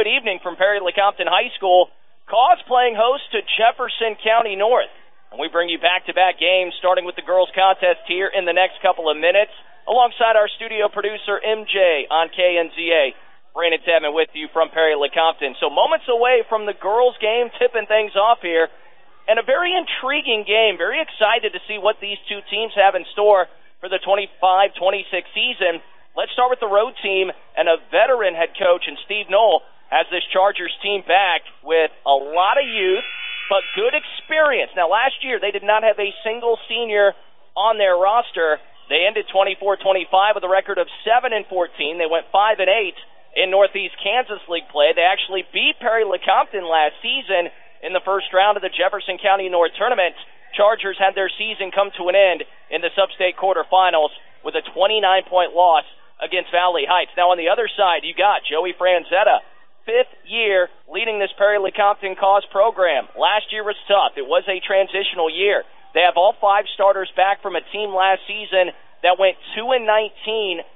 good evening from Perry-Lecompton High School. Cause playing host to Jefferson County North. And we bring you back-to-back games, starting with the girls' contest here in the next couple of minutes, alongside our studio producer, MJ, on KNZA. Brandon Tedman with you from Perry-Lecompton. So moments away from the girls' game, tipping things off here. And a very intriguing game. Very excited to see what these two teams have in store for the 25-26 season. Let's start with the road team, and a veteran head coach in Steve Knoll has this Chargers team back with a lot of youth, but good experience. Now, last year, they did not have a single senior on their roster. They ended 24-25 with a record of 7-14. They went 5-8 in Northeast Kansas League play. They actually beat Perry-Lecompton last season in the first round of the Jefferson County North Tournament. Chargers had their season come to an end in the Sub-State quarterfinals with a 29-point loss against Valley Heights. Now, on the other side, you got Joey Franzetta, fifth year leading this Perry-Lecompton Cause program. Last year was tough. It was a transitional year. They have all five starters back from a team last season that went 2-19,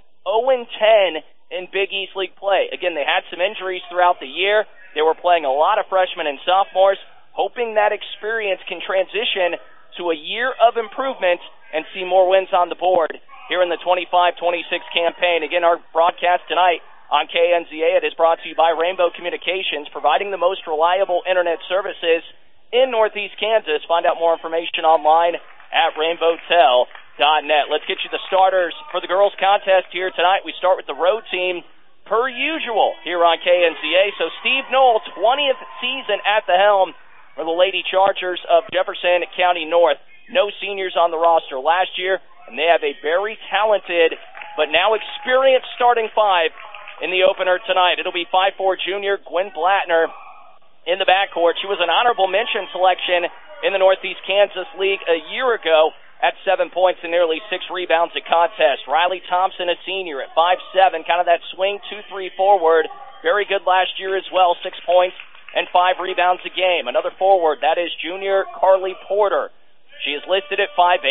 0-10 in Big East League play. Again, they had some injuries throughout the year. They were playing a lot of freshmen and sophomores, hoping that experience can transition to a year of improvement and see more wins on the board here in the 25-26 campaign. Again, our broadcast tonight on KNZA, it is brought to you by Rainbow Communications, providing the most reliable internet services in Northeast Kansas. Find out more information online at rainbowtel.net. Let's get you the starters for the girls' contest here tonight. We start with the road team, per usual, here on KNZA. So Steve Knoll, 20th season at the helm for the Lady Chargers of Jefferson County North. No seniors on the roster last year, and they have a very talented but now experienced starting five in the opener tonight. It'll be 5'4" junior Gwen Blattner in the backcourt. She was an honorable mention selection in the Northeast Kansas League a year ago at 7 points and nearly 6 rebounds a contest. Riley Thompson, a senior at 5'7", kind of that swing 2-3 forward. Very good last year as well, 6 points and 5 rebounds a game. Another forward, that is junior Carly Porter. She is listed at 5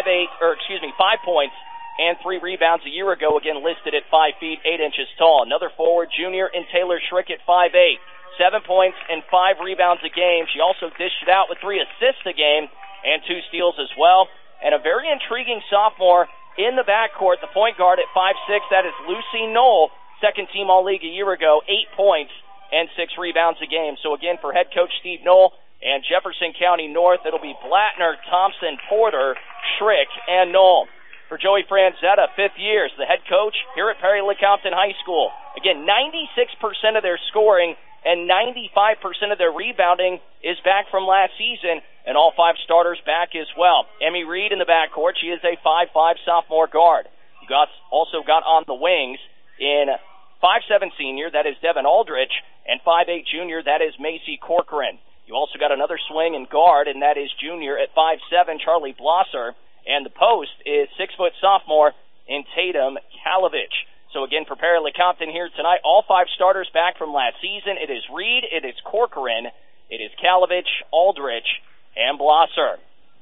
points and 3 rebounds a year ago, again listed at 5 feet, 8 inches tall. Another forward, junior in Taylor Schrick at 5'8", 7 points and 5 rebounds a game. She also dished it out with 3 assists a game and 2 steals as well. And a very intriguing sophomore in the backcourt, the point guard at 5'6", that is Lucy Knoll, second team All-League a year ago, 8 points and 6 rebounds a game. So again, for head coach Steve Knoll and Jefferson County North, it'll be Blattner, Thompson, Porter, Schrick, and Knoll. For Joey Franzetta, 5th year, the head coach here at Perry-Lecompton High School. Again, 96% of their scoring and 95% of their rebounding is back from last season, and all 5 starters back as well. Emmy Reed in the backcourt. She is a 5'5" sophomore guard. You also got on the wings in 5'7" senior, that is Devin Aldrich, and 5'8" junior, that is Macy Corcoran. You also got another swing and guard, and that is junior at 5'7", Charlie Blosser. And the post is 6-foot sophomore in Tatum Kalovich. So again, for Perry-Lecompton here tonight, all 5 starters back from last season. It is Reed, it is Corcoran, it is Kalovich, Aldrich, and Blosser.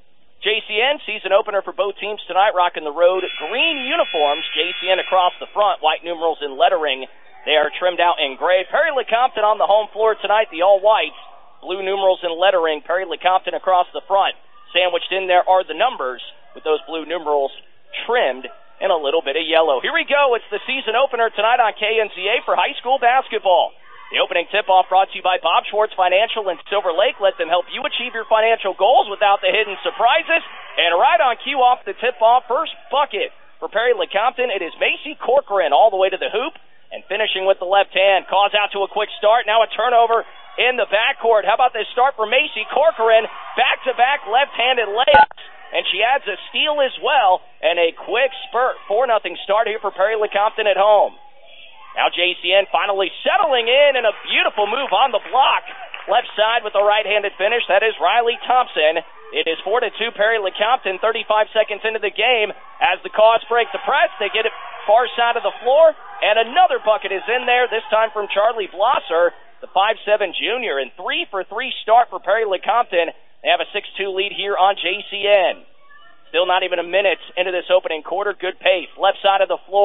JCN, season opener for both teams tonight, rocking the road green uniforms. JCN across the front, white numerals in lettering. They are trimmed out in gray. Perry-Lecompton on the home floor tonight, the all-whites, blue numerals in lettering. Perry-Lecompton across the front. Sandwiched in there are the numbers with those blue numerals trimmed in a little bit of yellow. Here we go. It's the season opener tonight on KNZA for high school basketball. The opening tip-off brought to you by Bob Schwartz Financial in Silver Lake. Let them help you achieve your financial goals without the hidden surprises. And right on cue off the tip-off, first bucket for Perry-Lecompton. It is Macy Corcoran all the way to the hoop and finishing with the left hand. Calls out to a quick start. Now a turnover in the backcourt. How about this start for Macy Corcoran? Back-to-back left-handed layups. And she adds a steal as well, and a quick spurt, 4-0 start here for Perry-Lecompton at home. Now JCN finally settling in, and a beautiful move on the block. Left side with a right-handed finish, that is Riley Thompson. It is 4-2 Perry-Lecompton, 35 seconds into the game. As the Cause break the press, they get it far side of the floor, and another bucket is in there, this time from Charlie Blosser, the 5'7" junior, and 3-for-3 start for Perry-Lecompton. They have a 6-2 lead here on JCN. Still not even a minute into this opening quarter. Good pace. Left side of the floor.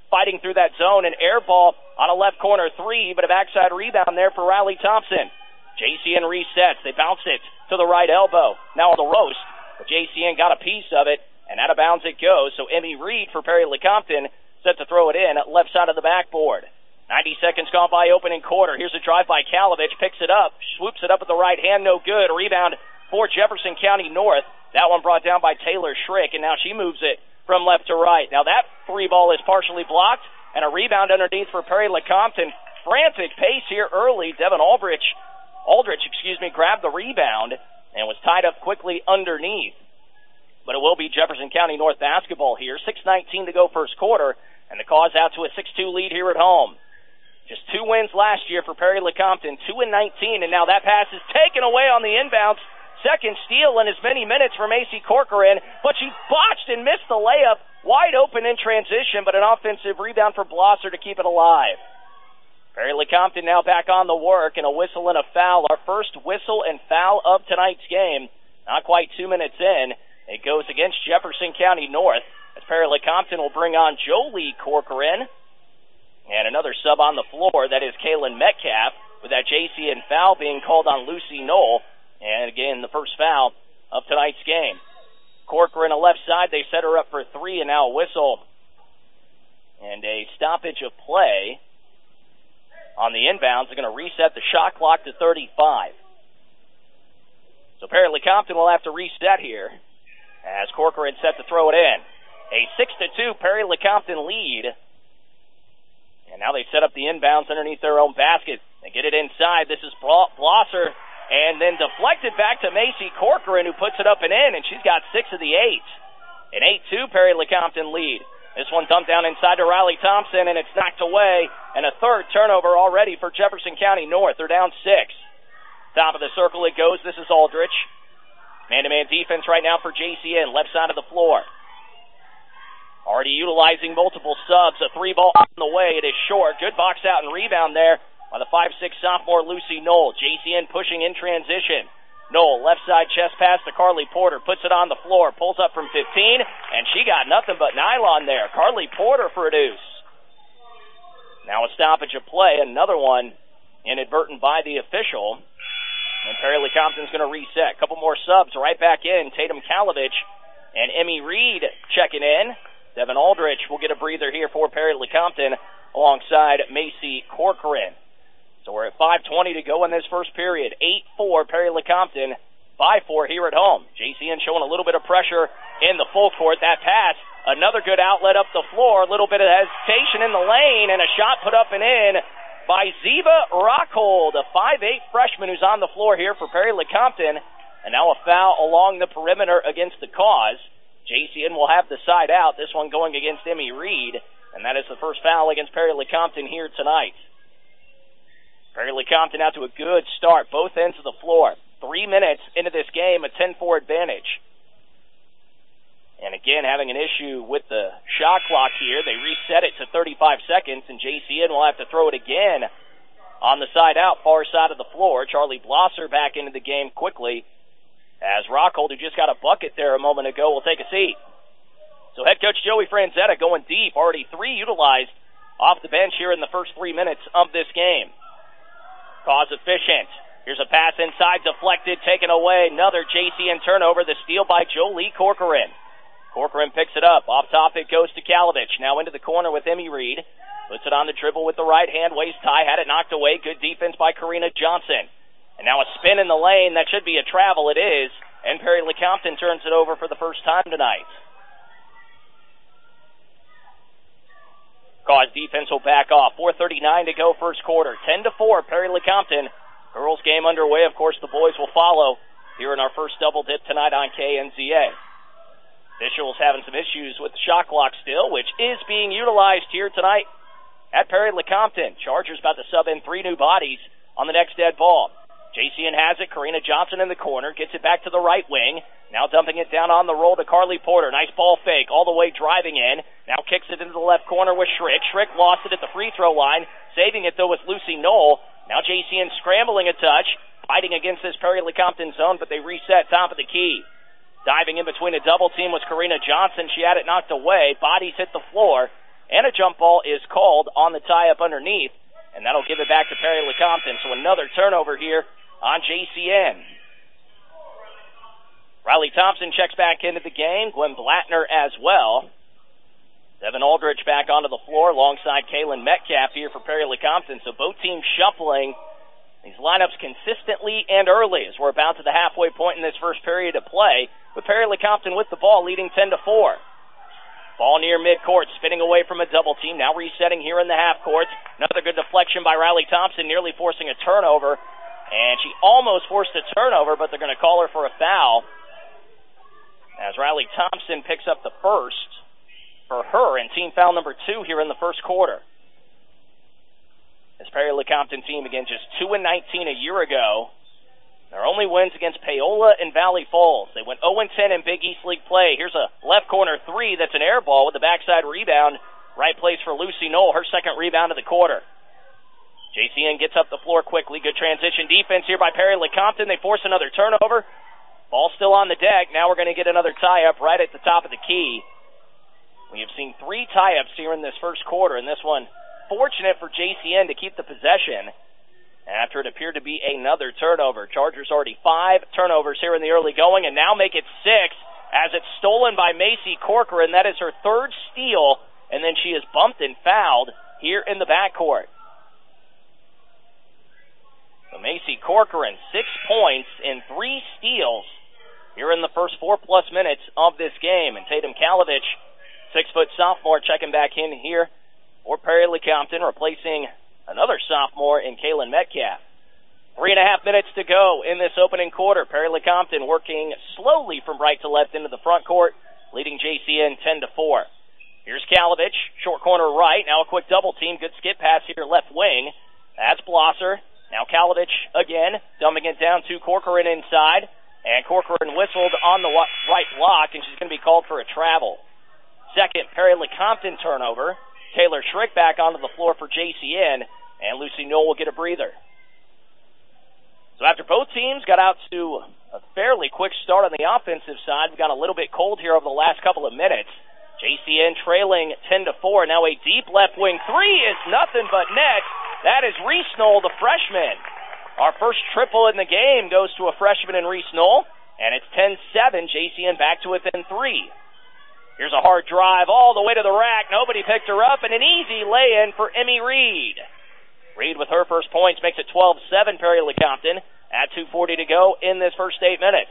fighting through that zone. An air ball on a left corner three, but a backside rebound there for Riley Thompson. JCN resets. They bounce it to the right elbow. Now on the roast, but JCN got a piece of it, and out of bounds it goes. So Emmy Reed for Perry Lecompton set to throw it in at left side of the backboard. 90 seconds gone by opening quarter. Here's a drive by Kalovich. Picks it up. Swoops it up with the right hand. No good. Rebound for Jefferson County North. That one brought down by Taylor Schrick, and now she moves it from left to right. Now that three ball is partially blocked, and a rebound underneath for Perry Lecompton. Frantic pace here early. Devin Aldrich, grabbed the rebound and was tied up quickly underneath. But it will be Jefferson County North basketball here. 6:19 to go first quarter, and the Cause out to a 6-2 lead here at home. Just 2 wins last year for Perry Lecompton, 2-19, and now that pass is taken away on the inbounds. Second steal in as many minutes for Macy Corcoran, but she botched and missed the layup. Wide open in transition, but an offensive rebound for Blosser to keep it alive. Perry Lecompton now back on the work, and a whistle and a foul. Our first whistle and foul of tonight's game. Not quite 2 minutes in. It goes against Jefferson County North, as Perry Lecompton will bring on Jolie Corcoran. And another sub on the floor, that is Kaylin Metcalf, with that JCN foul being called on Lucy Knoll. And again, the first foul of tonight's game. Corcoran on the left side, they set her up for three, and now a whistle. And a stoppage of play on the inbounds. They're going to reset the shot clock to 35. So Perry Lecompton will have to reset here, as Corcoran set to throw it in. A 6-2 Perry Lecompton lead. And now they set up the inbounds underneath their own basket. They get it inside. This is Blosser. And then deflected back to Macy Corcoran, who puts it up and in, and she's got 6 of the 8. An 8-2 Perry Lecompton lead. This one dumped down inside to Riley Thompson, and it's knocked away. And a third turnover already for Jefferson County North. They're down 6. Top of the circle it goes. This is Aldrich. Man-to-man defense right now for JCN, left side of the floor. Already utilizing multiple subs. A 3-ball on the way. It is short. Good box out and rebound there by the 5'6" sophomore Lucy Knoll. JCN pushing in transition. Knoll, left side chest pass to Carly Porter, puts it on the floor, pulls up from 15, and she got nothing but nylon there. Carly Porter for a deuce. Now a stoppage of play, another one inadvertent by the official. And Perry Lecompton's going to reset. A couple more subs right back in. Tatum Kalovich and Emmy Reed checking in. Devin Aldrich will get a breather here for Perry Lecompton alongside Macy Corcoran. So we're at 5:20 to go in this first period. 8-4 Perry Lecompton, 5-4 here at home. JCN showing a little bit of pressure in the full court. That pass, another good outlet up the floor. A little bit of hesitation in the lane, and a shot put up and in by Ziva Rockhold, a 5'8" freshman who's on the floor here for Perry Lecompton. And now a foul along the perimeter against the Cause. JCN will have the side out. This one going against Emmy Reed, and that is the first foul against Perry Lecompton here tonight. Perry Lecompton out to a good start, both ends of the floor. 3 minutes into this game, a 10-4 advantage. And again, having an issue with the shot clock here. They reset it to 35 seconds, and JCN will have to throw it again on the side out, far side of the floor. Charlie Blosser back into the game quickly, as Rockhold, who just got a bucket there a moment ago, will take a seat. So head coach Joey Franzetta going deep, already 3 utilized off the bench here in the first 3 minutes of this game. Cause efficient. Here's a pass inside, deflected, taken away. Another JCN turnover. The steal by Jolie Corcoran. Corcoran picks it up. Off top it goes to Kalovich. Now into the corner with Emmy Reed. Puts it on the dribble with the right hand. Waist tie. Had it knocked away. Good defense by Karina Johnson. And now a spin in the lane. That should be a travel. It is. And Perry Lecompton turns it over for the first time tonight. Cause defense will back off. 4:39 to go first quarter. 10-4, Perry Lecompton. Girls game underway. Of course, the boys will follow here in our first double dip tonight on KNZA. Officials having some issues with the shot clock still, which is being utilized here tonight at Perry Lecompton. Chargers about to sub in 3 new bodies on the next dead ball. JCN has it. Karina Johnson in the corner. Gets it back to the right wing. Now dumping it down on the roll to Carly Porter. Nice ball fake. All the way driving in. Now kicks it into the left corner with Schrick. Schrick lost it at the free throw line. Saving it, though, with Lucy Knoll. Now JCN scrambling a touch. Fighting against this Perry Lecompton zone, but they reset top of the key. Diving in between a double team was Karina Johnson. She had it knocked away. Bodies hit the floor. and a jump ball is called on the tie-up underneath, and that'll give it back to Perry Lecompton. So another turnover here on JCN. Riley Thompson checks back into the game. Gwen Blattner as well. Devin Aldridge back onto the floor alongside Kaylin Metcalf here for Perry Lecompton. So both teams shuffling these lineups consistently and early as we're about to the halfway point in this first period of play, with Perry Lecompton with the ball leading 10-4. Ball near midcourt, spinning away from a double team. Now resetting here in the half court. Another good deflection by Riley Thompson, nearly forcing a turnover. And she almost forced a turnover, but they're going to call her for a foul, as Riley Thompson picks up the first for her, and team foul number 2 here in the first quarter. This Perry Lecompton team, again, just 2-19 a year ago. Their only wins against Paola and Valley Falls. They went 0-10 in Big East League play. Here's a left corner three that's an air ball with a backside rebound. Right place for Lucy Knoll, her second rebound of the quarter. JCN gets up the floor quickly. Good transition defense here by Perry Lecompton. They force another turnover. Ball still on the deck. Now we're going to get another tie-up right at the top of the key. We have seen 3 tie-ups here in this first quarter, and this one fortunate for JCN to keep the possession after it appeared to be another turnover. Chargers already 5 turnovers here in the early going, and now make it 6 as it's stolen by Macy Corcoran. That is her 3rd steal, and then she is bumped and fouled here in the backcourt. So Macy Corcoran, 6 points and 3 steals here in the first 4+ minutes of this game. And Tatum Kalovich, 6-foot sophomore, checking back in here for Perry Lecompton, replacing another sophomore in Kaylin Metcalf. 3.5 minutes to go in this opening quarter. Perry Lecompton working slowly from right to left into the front court, leading JCN 10-4. Here's Kalovich, short corner right. Now a quick double team. Good skip pass here left wing. That's Blosser. Now Kalovich again, dumping it down to Corcoran inside. And Corcoran whistled on the right block, and she's going to be called for a travel. Second Perry Lecompton turnover. Taylor Schrick back onto the floor for JCN, and Lucy Knoll will get a breather. So after both teams got out to a fairly quick start on the offensive side, we got a little bit cold here over the last couple of minutes. JCN trailing 10-4. Now a deep left wing three is nothing but net. That is Reese Knoll, the freshman. Our first triple in the game goes to a freshman in Reese Knoll, and it's 10-7. JCN back to within 3. Here's a hard drive all the way to the rack. Nobody picked her up, and an easy lay-in for Emmy Reed. Reed with her first points makes it 12-7 Perry Lecompton at 2:40 to go in this first 8 minutes.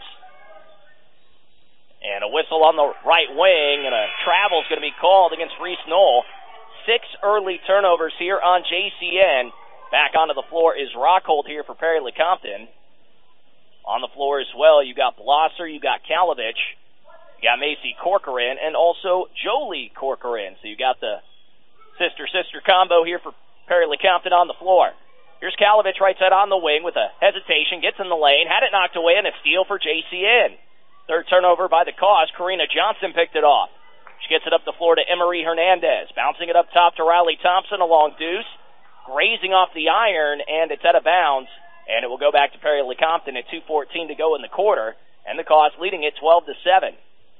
And a whistle on the right wing, and a travel is going to be called against Reese Knoll. 6 early turnovers here on JCN. Back onto the floor is Rockhold here for Perry Lecompton. On the floor as well, you got Blosser, you got Kalovich, you got Macy Corcoran, and also Jolie Corcoran. So you got the sister-sister combo here for Perry Lecompton on the floor. Here's Kalovich right side on the wing with a hesitation, gets in the lane, had it knocked away, and a steal for JCN. Third turnover by the cause. Karina Johnson picked it off. She gets it up the floor to Emery Hernandez. Bouncing it up top to Riley Thompson along Deuce. Grazing off the iron, and it's out of bounds. And it will go back to Perry Lecompton at 2:14 to go in the quarter. And the cause leading it 12-7.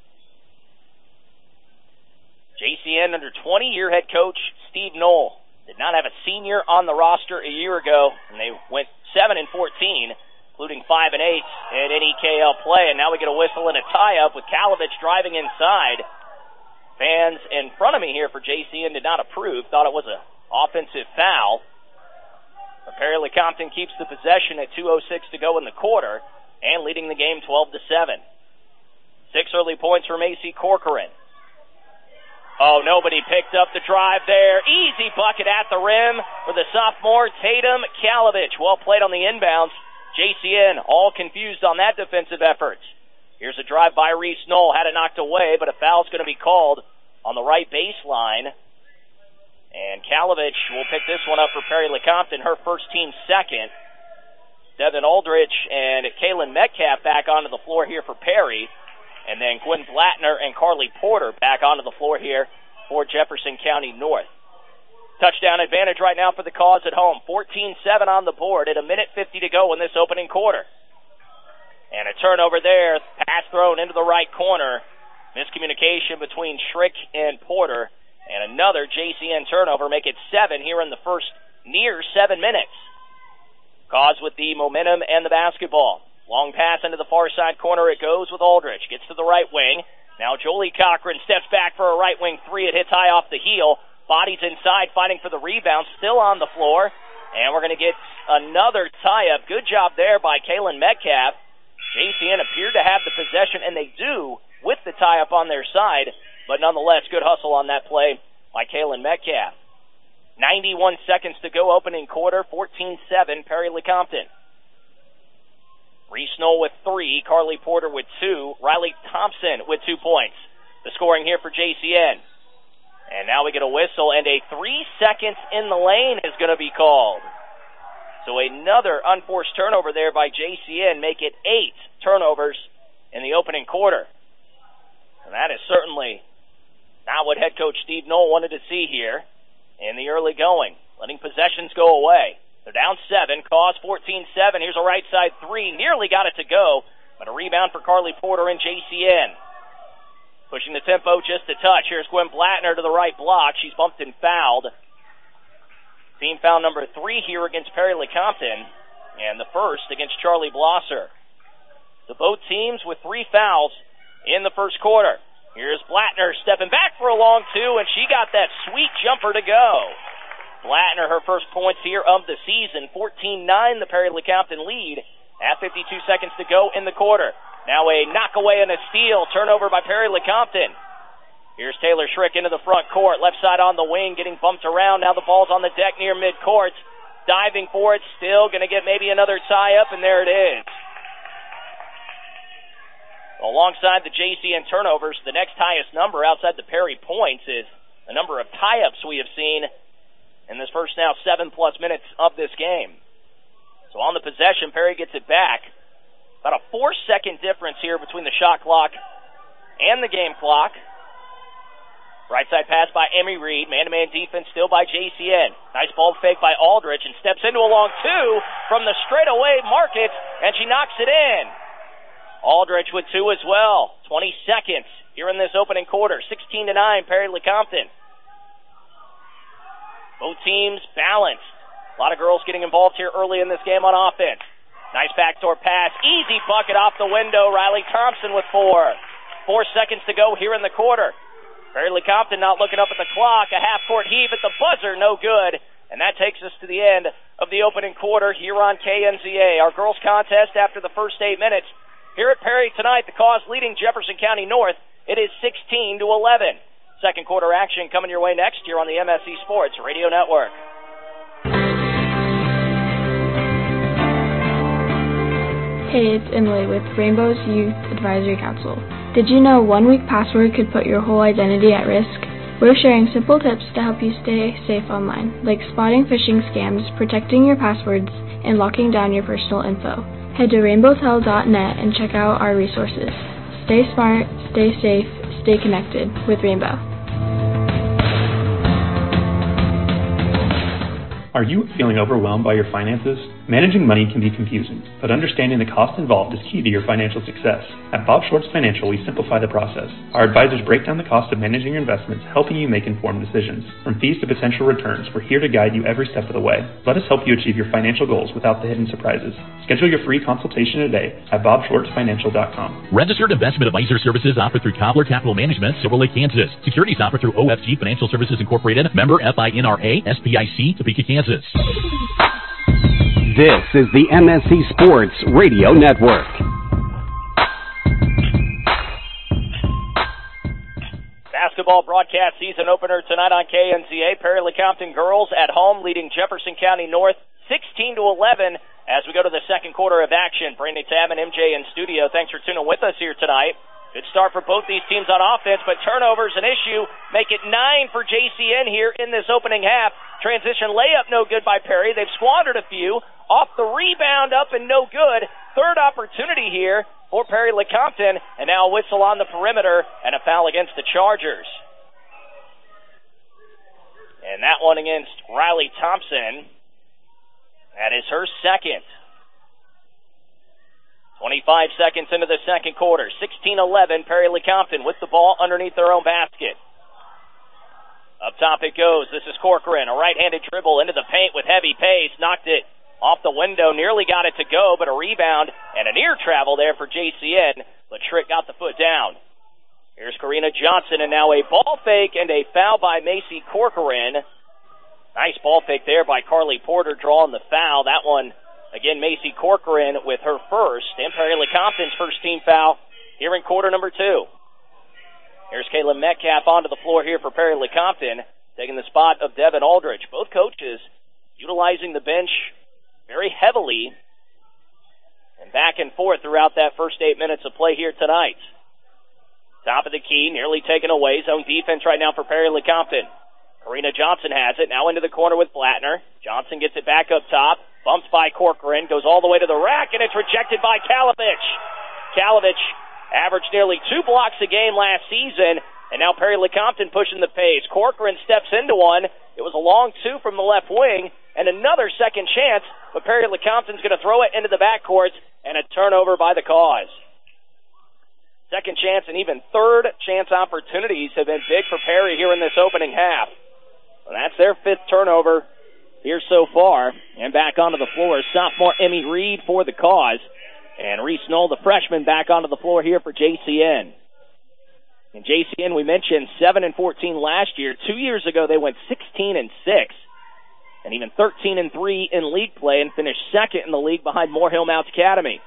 JCN under 20-year head coach Steve Knoll did not have a senior on the roster a year ago, and they went 7-14. Including 5 and 8 in NEKL play. And now we get a whistle and a tie-up with Kalovich driving inside. Fans in front of me here for JCN did not approve, thought it was an offensive foul. But Perry Lecompton keeps the possession at 2:06 to go in the quarter and leading the game 12-7. 6 early points for Macy Corcoran. Oh, nobody picked up the drive there. Easy bucket at the rim for the sophomore Tatum Kalovich. Well played on the inbounds. JCN all confused on that defensive effort. Here's a drive by Reese Knoll. Had it knocked away, but a foul's going to be called on the right baseline. And Kalovich will pick this one up for Perry Lecompton, her first team second. Devin Aldridge and Kaylin Metcalf back onto the floor here for Perry. And then Gwen Blattner and Carly Porter back onto the floor here for Jefferson County North. Touchdown advantage right now for the cause at home. 14-7 on the board at 1:50 to go in this opening quarter. And a turnover there. Pass thrown into the right corner. Miscommunication between Schrick and Porter. And another JCN turnover, make it 7 here in the first near 7 minutes. Cause with the momentum and the basketball. Long pass into the far side corner. It goes with Aldrich. Gets to the right wing. Now Jolie Cochran steps back for a right wing three. It hits high off the heel. Bodies inside, fighting for the rebound. Still on the floor. And we're going to get another tie-up. Good job there by Kaylin Metcalf. JCN appeared to have the possession, and they do with the tie-up on their side. But nonetheless, good hustle on that play by Kaylin Metcalf. 91 seconds to go, opening quarter, 14-7, Perry Lecompton. Reese Knoll with 3, Carly Porter with 2, Riley Thompson with 2 points. The scoring here for JCN. And now we get a whistle, and a 3 seconds in the lane is going to be called. So another unforced turnover there by JCN, make it 8 turnovers in the opening quarter. And that is certainly not what head coach Steve Knoll wanted to see here in the early going, letting possessions go away. They're down 7, Cause 14-7. Here's a right side 3, nearly got it to go, but a rebound for Carly Porter and JCN. Pushing the tempo just a touch. Here's Gwen Blattner to the right block. She's bumped and fouled. Team foul number 3 here against Perry Lecompton, and the first against Charlie Blosser. So both teams with 3 fouls in the first quarter. Here's Blattner stepping back for a long 2, and she got that sweet jumper to go. Blattner, her first points here of the season. 14-9, the Perry Lecompton lead at 52 seconds to go in the quarter. Now a knockaway and a steal. Turnover by Perry Lecompton. Here's Taylor Schrick into the front court. Left side on the wing, getting bumped around. Now the ball's on the deck near midcourt. Diving for it. Still going to get maybe another tie-up, and there it is. Alongside the JCN turnovers, the next highest number outside the Perry points is the number of tie-ups we have seen in this first now 7+ minutes of this game. So on the possession, Perry gets it back. About a 4-second difference here between the shot clock and the game clock. Right side pass by Emmy Reed. Man-to-man defense still by JCN. Nice ball fake by Aldrich, and steps into a long 2 from the straightaway market, and she knocks it in. Aldrich with 2 as well. 20 seconds here in this opening quarter. 16-9, Perry Lecompton. Both teams balanced. A lot of girls getting involved here early in this game on offense. Nice backdoor pass. Easy bucket off the window. Riley Thompson with 4. 4 seconds to go here in the quarter. Perry Lecompton not looking up at the clock. A half-court heave at the buzzer. No good. And that takes us to the end of the opening quarter here on KNZA. Our girls contest after the first 8 minutes. Here at Perry tonight, the Cause leading Jefferson County North. It is 16-11. Second quarter action coming your way next here on the MSC Sports Radio Network. Hey, it's Emily with Rainbow's Youth Advisory Council. Did you know 1-week password could put your whole identity at risk? We're sharing simple tips to help you stay safe online, like spotting phishing scams, protecting your passwords, and locking down your personal info. Head to rainbowtel.net and check out our resources. Stay smart, stay safe, stay connected with Rainbow. Are you feeling overwhelmed by your finances? Managing money can be confusing, but understanding the cost involved is key to your financial success. At Bob Schwartz Financial, we simplify the process. Our advisors break down the cost of managing your investments, helping you make informed decisions. From fees to potential returns, we're here to guide you every step of the way. Let us help you achieve your financial goals without the hidden surprises. Schedule your free consultation today at bobschwartzfinancial.com. Registered investment advisor services offered through Cobbler Capital Management, Silver Lake, Kansas. Securities offered through OFG Financial Services Incorporated, member FINRA, SPIC, Topeka, Kansas. This is the MSC Sports Radio Network. Basketball broadcast season opener tonight on KNZA. Perry Lecompton girls at home leading Jefferson County North 16-11 as we go to the second quarter of action. Brandon Tab and MJ in studio. Thanks for tuning with us here tonight. Good start for both these teams on offense, but turnovers an issue. Make it 9 for JCN here in this opening half. Transition layup no good by Perry. They've squandered a few. Off the rebound up and no good. Third opportunity here for Perry Lecompton, and now a whistle on the perimeter and a foul against the Chargers. And that one against Riley Thompson. That is her second. 25 seconds into the second quarter. 16-11, Perry Lecompton with the ball underneath their own basket. Up top it goes. This is Corcoran. A right-handed dribble into the paint with heavy pace. Knocked it off the window. Nearly got it to go, but a rebound and a near travel there for JCN. But Trick got the foot down. Here's Karina Johnson, and now a ball fake and a foul by Macy Corcoran. Nice ball fake there by Carly Porter, drawing the foul. That one, again, Macy Corcoran with her first, and Perry Lecompton's first team foul here in quarter number 2. Here's Kayla Metcalf onto the floor here for Perry Lecompton, taking the spot of Devin Aldrich. Both coaches utilizing the bench very heavily and back and forth throughout that first 8 minutes of play here tonight. Top of the key, nearly taken away. Zone defense right now for Perry Lecompton. Karina Johnson has it, now into the corner with Blattner. Johnson gets it back up top, bumps by Corcoran, goes all the way to the rack, and it's rejected by Kalovich. Kalovich averaged nearly 2 blocks a game last season, and now Perry Lecompton pushing the pace. Corcoran steps into one. It was a long 2 from the left wing, and another second chance, but Perry Lecompton's going to throw it into the backcourt, and a turnover by the Cause. Second chance and even third chance opportunities have been big for Perry here in this opening half. Well, that's their 5th turnover here so far. And back onto the floor is sophomore Emmy Reed for the Cause. And Reese Knoll, the freshman, back onto the floor here for JCN. And JCN, we mentioned 7-14 last year. 2 years ago, they went 16-6, and even 13-3 in league play, and finished second in the league behind Morehill Mounts Academy.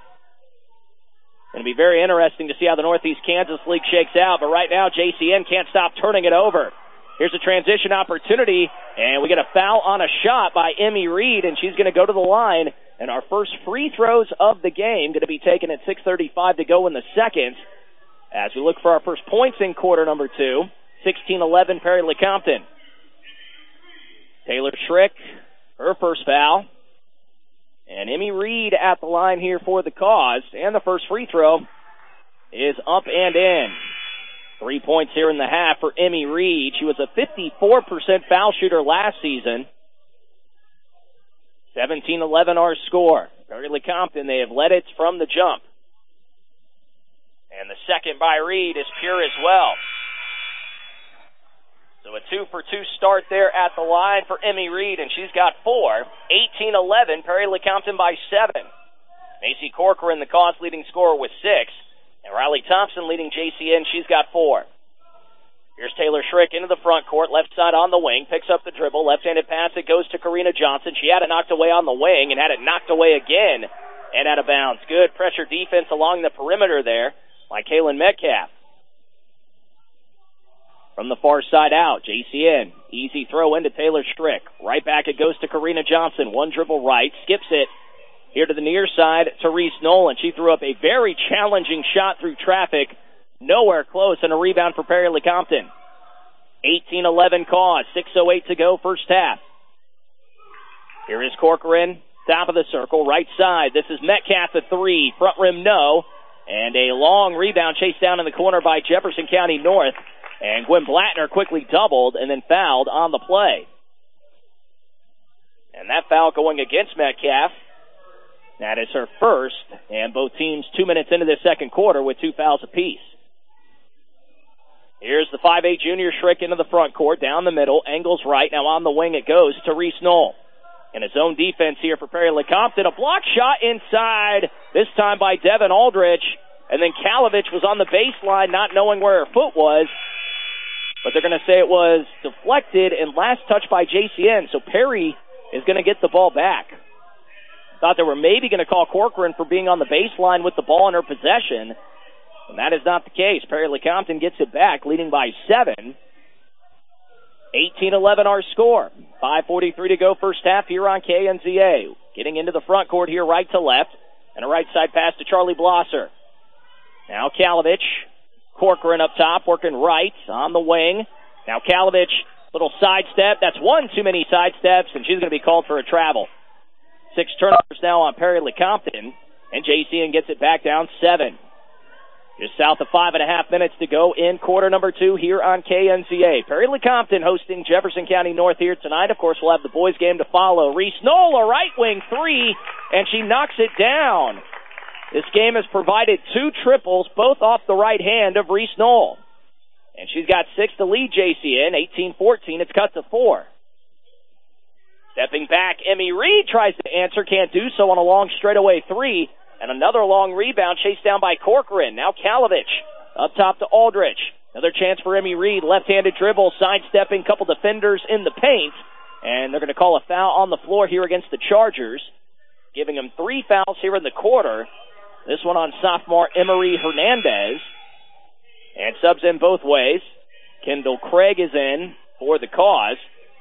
Going to be very interesting to see how the Northeast Kansas League shakes out. But right now, JCN can't stop turning it over. Here's a transition opportunity, and we get a foul on a shot by Emmy Reed, and she's going to go to the line. And our first free throws of the game going to be taken at 6:35 to go in the second. As we look for our first points in quarter number 2, 16-11 Perry Lecompton. Taylor Schrick, her first foul. And Emmy Reed at the line here for the Cause. And the first free throw is up and in. 3 points here in the half for Emmy Reed. She was a 54% foul shooter last season. 17-11 our score. Perry Lecompton, they have led it from the jump. And the second by Reed is pure as well. So a 2-for-2 start there at the line for Emmy Reed, and she's got 4. 18-11, Perry Lecompton by 7. Macy Corcoran, the Cause leading scorer, with 6. And Riley Thompson leading JCN, she's got 4. Here's Taylor Schrick into the front court, left side on the wing, picks up the dribble, left-handed pass, it goes to Karina Johnson. She had it knocked away on the wing and had it knocked away again and out of bounds. Good pressure defense along the perimeter there by Kaylin Metcalf. From the far side out, JCN, easy throw into Taylor Schrick. Right back it goes to Karina Johnson. One dribble right, skips it here to the near side to Reese Nolan. She threw up a very challenging shot through traffic. Nowhere close, and a rebound for Perry Lecompton. 18-11 Cause, 6:08 to go, first half. Here is Corcoran, top of the circle, right side. This is Metcalf at 3, front rim no, and a long rebound chased down in the corner by Jefferson County North, and Gwen Blattner quickly doubled and then fouled on the play. And that foul going against Metcalf. That is her first, and both teams 2 minutes into the second quarter with 2 fouls apiece. Here's the 5'8 junior Schrick into the front court, down the middle, angles right. Now on the wing it goes to Reese Knoll. And a zone defense here for Perry Lecompton. A block shot inside, this time by Devin Aldrich. And then Kalovich was on the baseline, not knowing where her foot was. But they're going to say it was deflected and last touch by JCN. So Perry is going to get the ball back. Thought they were maybe going to call Corcoran for being on the baseline with the ball in her possession. And that is not the case. Perry Lecompton gets it back, leading by 7. 18-11 our score. 5:43 to go first half here on KNZA. Getting into the front court here right to left. And a right side pass to Charlie Blosser. Now Kalovich. Corcoran up top, working right on the wing. Now Kalovich, little sidestep. That's one too many sidesteps, and she's going to be called for a travel. 6 turnovers now on Perry Lecompton. And JCN gets it back down 7. Just south of 5.5 minutes to go in quarter number 2 here on KNCA. Perry Lecompton hosting Jefferson County North here tonight. Of course, we'll have the boys game to follow. Reese Knoll, a right wing 3, and she knocks it down. This game has provided 2 triples, both off the right hand of Reese Knoll. And she's got 6 to lead JCN, 18-14. It's cut to 4. Stepping back, Emmy Reed tries to answer, can't do so on a long straightaway 3. And another long rebound chased down by Corcoran. Now Kalovich up top to Aldrich. Another chance for Emmy Reed. Left-handed dribble, sidestepping, couple defenders in the paint. And they're going to call a foul on the floor here against the Chargers, giving them 3 fouls here in the quarter. This one on sophomore Emery Hernandez. And subs in both ways. Kendall Craig is in for the Cause.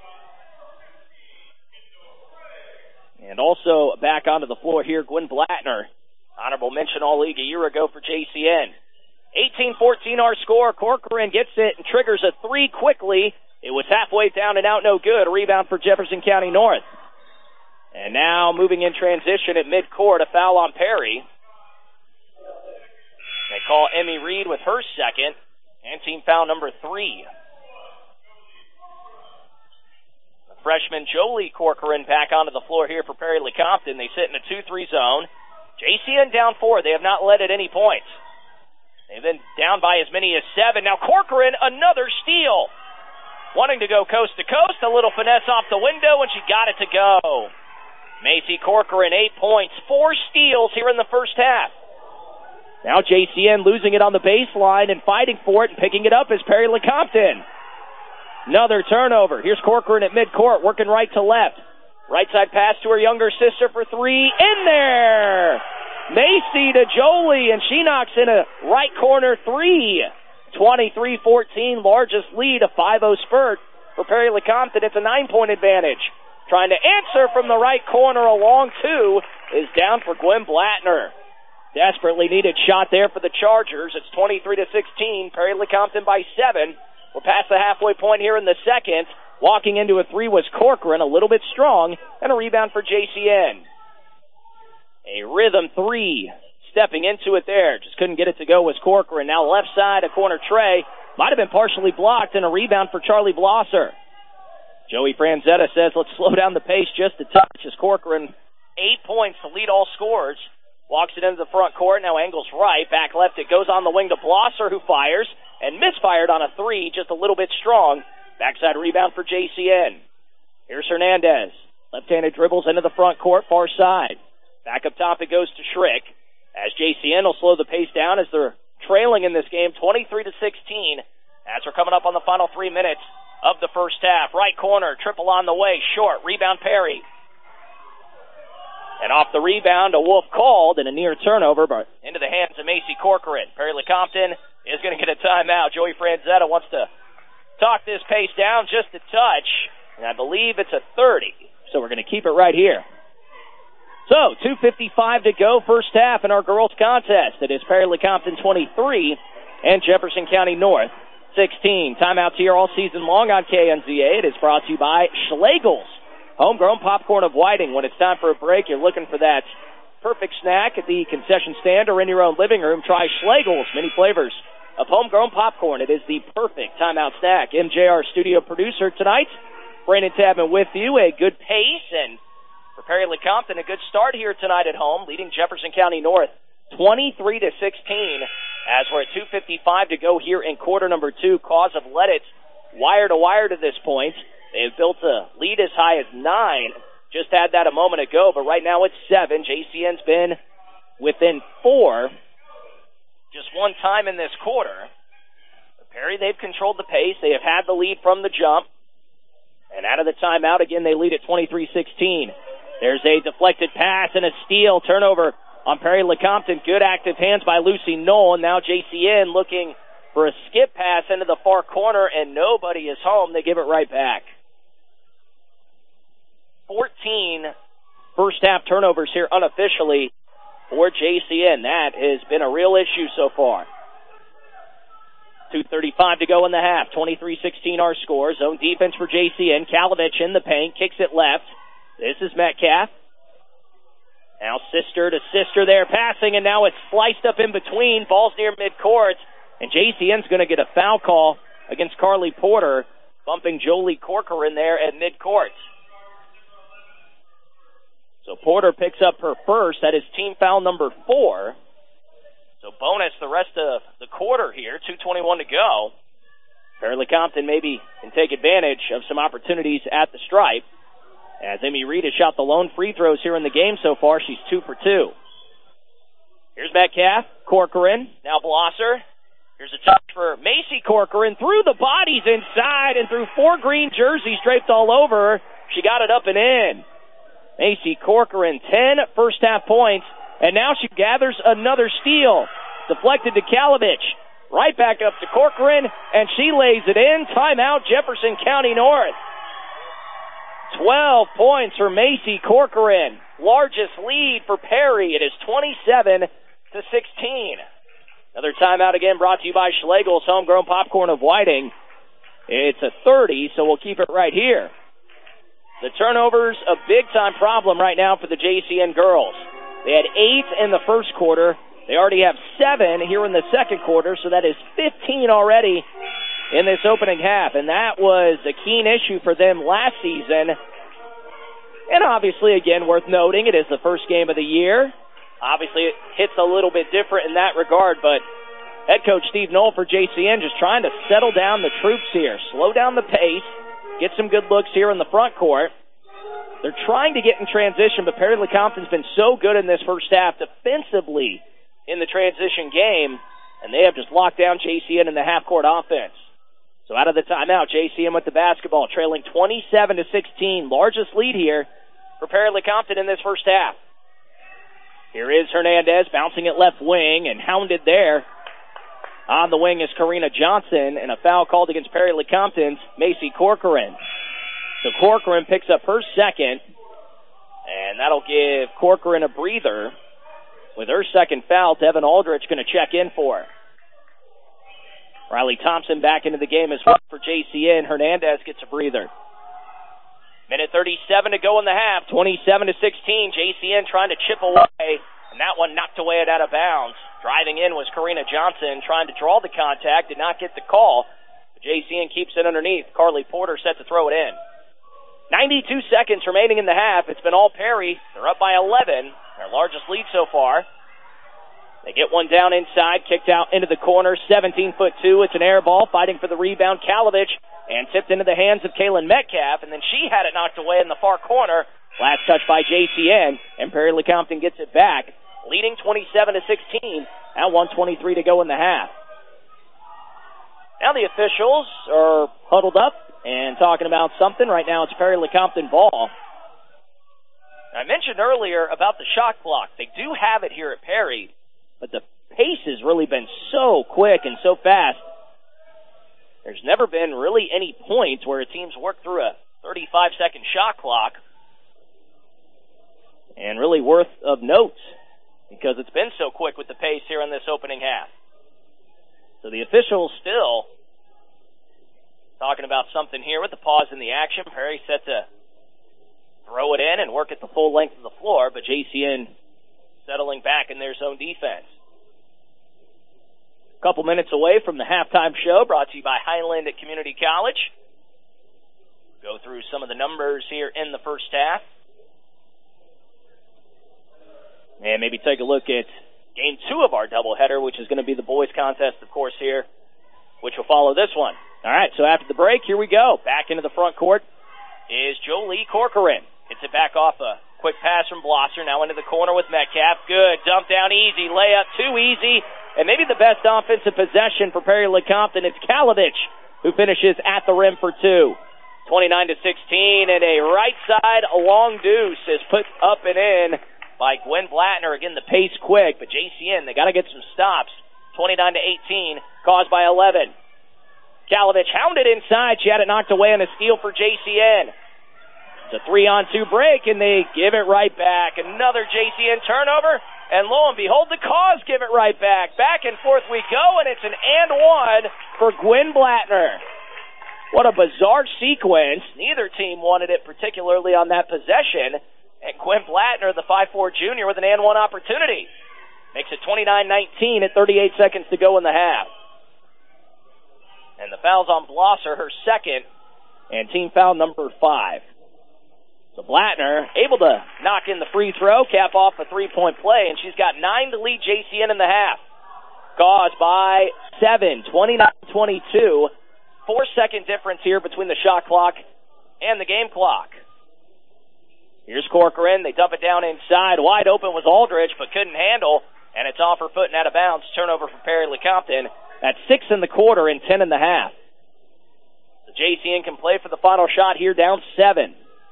And also back onto the floor here, Gwen Blattner. Honorable mention All-League a year ago for JCN. 18-14 our score. Corcoran gets it and triggers a 3 quickly. It was halfway down and out, no good. A rebound for Jefferson County North. And now moving in transition at midcourt, a foul on Perry. They call Emmy Reed with her second, and team foul number 3. The freshman Jolie Corcoran back onto the floor here for Perry Lecompton. They sit in a 2-3 zone. JCN down 4. They have not led at any points. They've been down by as many as 7. Now Corcoran, another steal. Wanting to go coast to coast, a little finesse off the window, and she got it to go. Macy Corcoran, 8 points, 4 steals here in the first half. Now JCN losing it on the baseline and fighting for it and picking it up is Perry Lecompton. Another turnover. Here's Corcoran at midcourt, working right to left. Right side pass to her younger sister for 3. In there! Macy to Jolie, and she knocks in a right corner 3. 23-14, largest lead, a 5-0 spurt for Perry Lecompton. It's a 9-point advantage. Trying to answer from the right corner, a long 2 is down for Gwen Blattner. Desperately needed shot there for the Chargers. It's 23-16. Perry Lecompton by 7. We're past the halfway point here in the second. Walking into a 3 was Corcoran, a little bit strong, and a rebound for JCN. A rhythm 3. Stepping into it there. Just couldn't get it to go was Corcoran. Now left side, a corner tray. Might have been partially blocked, and a rebound for Charlie Blosser. Joey Franzetta says, let's slow down the pace just a touch as Corcoran, 8 points to lead all scorers. Walks it into the front court, now angles right. Back left, it goes on the wing to Blosser, who fires, and misfired on a 3, just a little bit strong. Backside rebound for JCN. Here's Hernandez. Left-handed dribbles into the front court, far side. Back up top, it goes to Schrick. As JCN will slow the pace down as they're trailing in this game, 23-16, as we're coming up on the final 3 minutes of the first half. Right corner, triple on the way, short, rebound Perry. And off the rebound, a Wolf called and a near turnover, but into the hands of Macy Corcoran. Perry Lecompton is going to get a timeout. Joey Franzetta wants to talk this pace down just a touch, and I believe it's a 30, so we're going to keep it right here. So, 2:55 to go, first half in our girls' contest. It is Perry Lecompton 23 and Jefferson County North 16. Timeouts here all season long on KNZA. It is brought to you by Schlegel's. Homegrown popcorn of Whiting. When it's time for a break, you're looking for that perfect snack at the concession stand or in your own living room. Try Schlegel's. Many flavors of homegrown popcorn. It is the perfect timeout snack. MJR studio producer tonight, Brandon Tabman with you. A good pace, and for Perry Lecompton, a good start here tonight at home, leading Jefferson County North 23-16 as we're at 2:55 to go here in quarter number 2. Cause have led it wire to wire to this point. They've built a lead as high as 9. Just had that a moment ago, but right now it's 7. JCN's been within 4 just one time in this quarter. But Perry, they've controlled the pace. They have had the lead from the jump. And out of the timeout, again, they lead at 23-16. There's a deflected pass and a steal. Turnover on Perry Lecompton. Good active hands by Lucy Knoll. And now JCN looking for a skip pass into the far corner, and nobody is home. They give it right back. 14 first half turnovers here unofficially for JCN. That has been a real issue so far. 2:35 to go in the half. 23-16 our score. Zone defense for JCN. Kalovich in the paint. Kicks it left. This is Metcalf. Now sister to sister there passing, and now it's sliced up in between. Ball's near midcourt, and JCN's going to get a foul call against Carly Porter, bumping Jolie Corcoran there at midcourt. So Porter picks up her first. That is team foul number 4. So bonus the rest of the quarter here. 2:21 to go. Fairleigh Compton maybe can take advantage of some opportunities at the stripe. As Amy Reed has shot the lone free throws here in the game so far, she's 2 for 2. Here's Metcalf, Corcoran, now Blosser. Here's a touch for Macy Corcoran through the bodies inside and through 4 green jerseys draped all over her. She got it up and in. Macy Corcoran, 10 first-half points, and now she gathers another steal. Deflected to Kalovich. Right back up to Corcoran, and she lays it in. Timeout, Jefferson County North. 12 points for Macy Corcoran. Largest lead for Perry. It is 27-16. Another timeout again brought to you by Schlegel's Homegrown Popcorn of Whiting. It's a 30, so we'll keep it right here. The turnovers, a big-time problem right now for the JCN girls. They had 8 in the first quarter. They already have 7 here in the second quarter, so that is 15 already in this opening half. And that was a keen issue for them last season. And obviously, again, worth noting, it is the first game of the year. Obviously, it hits a little bit different in that regard, but head coach Steve Knoll for JCN just trying to settle down the troops here, slow down the pace, get some good looks here in the front court. They're trying to get in transition, but Perry-Lee Compton's been so good in this first half defensively in the transition game, and they have just locked down JCN in the half-court offense. So out of the timeout, JCN with the basketball, trailing 27-16, largest lead here for Perry-Lee Compton in this first half. Here is Hernandez bouncing at left wing and hounded there. On the wing is Karina Johnson, and a foul called against Perry-Lee Compton's Macy Corcoran. So Corcoran picks up her second, and that'll give Corcoran a breather. With her second foul, Devin Aldrich going to check in for her. Riley Thompson back into the game as well for JCN. Hernandez gets a breather. Minute 37 to go in the half. 27-16. JCN trying to chip away, and that one knocked away it out of bounds. Driving in was Karina Johnson trying to draw the contact. Did not get the call. JCN keeps it underneath. Carly Porter set to throw it in. 92 seconds remaining in the half. It's been all Perry. They're up by 11. Their largest lead so far. They get one down inside, kicked out into the corner. 17'2". It's an air ball. Fighting for the rebound, Kalovich. And tipped into the hands of Kaylin Metcalf. And then she had it knocked away in the far corner. Last touch by JCN. And Perry-Lee Compton gets it back. Leading 27-16. At 1:23 to go in the half. Now the officials are huddled up and talking about something. Right now it's Perry-Lee Compton ball. I mentioned earlier about the shot clock. They do have it here at Perry, but the pace has really been so quick and so fast. There's never been really any points where a team's worked through a 35-second shot clock. And really worth of note, because it's been so quick with the pace here in this opening half. So the officials still talking about something here with the pause in the action. Perry set to throw it in and work at the full length of the floor, but JCN settling back in their zone defense. A couple minutes away from the halftime show, brought to you by Highland at Community College. Go through some of the numbers here in the first half. And maybe take a look at game 2 of our doubleheader, which is going to be the boys contest, of course, here, which will follow this one. All right, so after the break, here we go. Back into the front court is Jolie Corcoran. Gets it back off a quick pass from Blosser. Now into the corner with Metcalf. Good. Dump down easy. Layup too easy. And maybe the best offensive possession for Perry-Lee Compton. It's Kalovich who finishes at the rim for 2. 29-16, and a right side long deuce is put up and in by Gwen Blattner. Again, the pace quick, but JCN, they got to get some stops. 29-18, caused by 11. Kalovich hounded inside. She had it knocked away on a steal for JCN. It's a 3-on-2 break, and they give it right back. Another JCN turnover, and lo and behold, the Cause give it right back. Back and forth we go, and it's an and one for Gwen Blattner. What a bizarre sequence. Neither team wanted it particularly on that possession. And Gwen Blattner, the 5'4" junior, with an and one opportunity. Makes it 29-19 at 38 seconds to go in the half. And the foul's on Blosser, her second, and team foul number 5. So Blattner able to knock in the free throw, cap off a 3-point play, and she's got 9 to lead JCN in the half. Caused by 7, 29-22. 4-second difference here between the shot clock and the game clock. Here's Corcoran. They dump it down inside. Wide open was Aldridge, but couldn't handle, and it's off her foot and out of bounds. Turnover for Perry Lecompton. That's 6 in the quarter and 10 in the half. The JCN can play for the final shot here, down 7.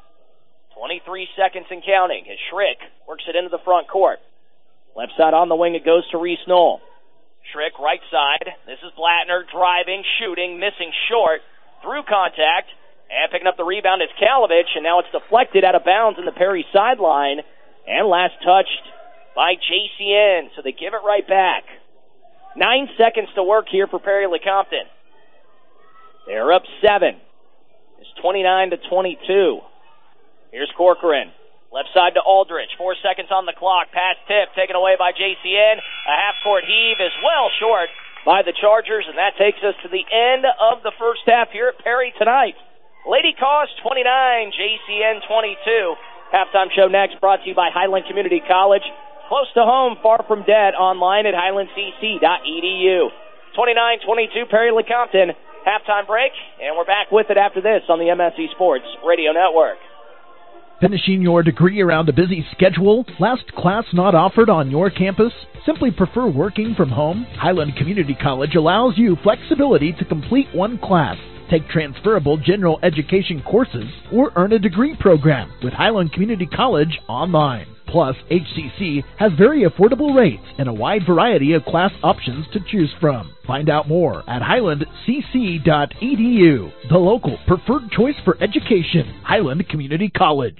23 seconds and counting as Schrick works it into the front court. Left side on the wing, it goes to Reese Knoll. Schrick, right side. This is Blattner driving, shooting, missing short. Through contact. And picking up the rebound is Kalovich, and now it's deflected out of bounds in the Perry sideline. And last touched by JCN, so they give it right back. 9 seconds to work here for Perry Lecompton. They're up 7. It's 29-22. Here's Corcoran. Left side to Aldridge. 4 seconds on the clock. Pass tip taken away by JCN. A half-court heave is well short by the Chargers, and that takes us to the end of the first half here at Perry tonight. Lady Cause 29, JCN 22. Halftime show next, brought to you by Highland Community College. Close to home, far from dead, online at highlandcc.edu. 29-22, Perry Lecompton. Halftime break, and we're back with it after this on the MSC Sports Radio Network. Finishing your degree around a busy schedule? Last class not offered on your campus? Simply prefer working from home? Highland Community College allows you flexibility to complete one class, take transferable general education courses, or earn a degree program with Highland Community College online. Plus, HCC has very affordable rates and a wide variety of class options to choose from. Find out more at highlandcc.edu. The local preferred choice for education, Highland Community College.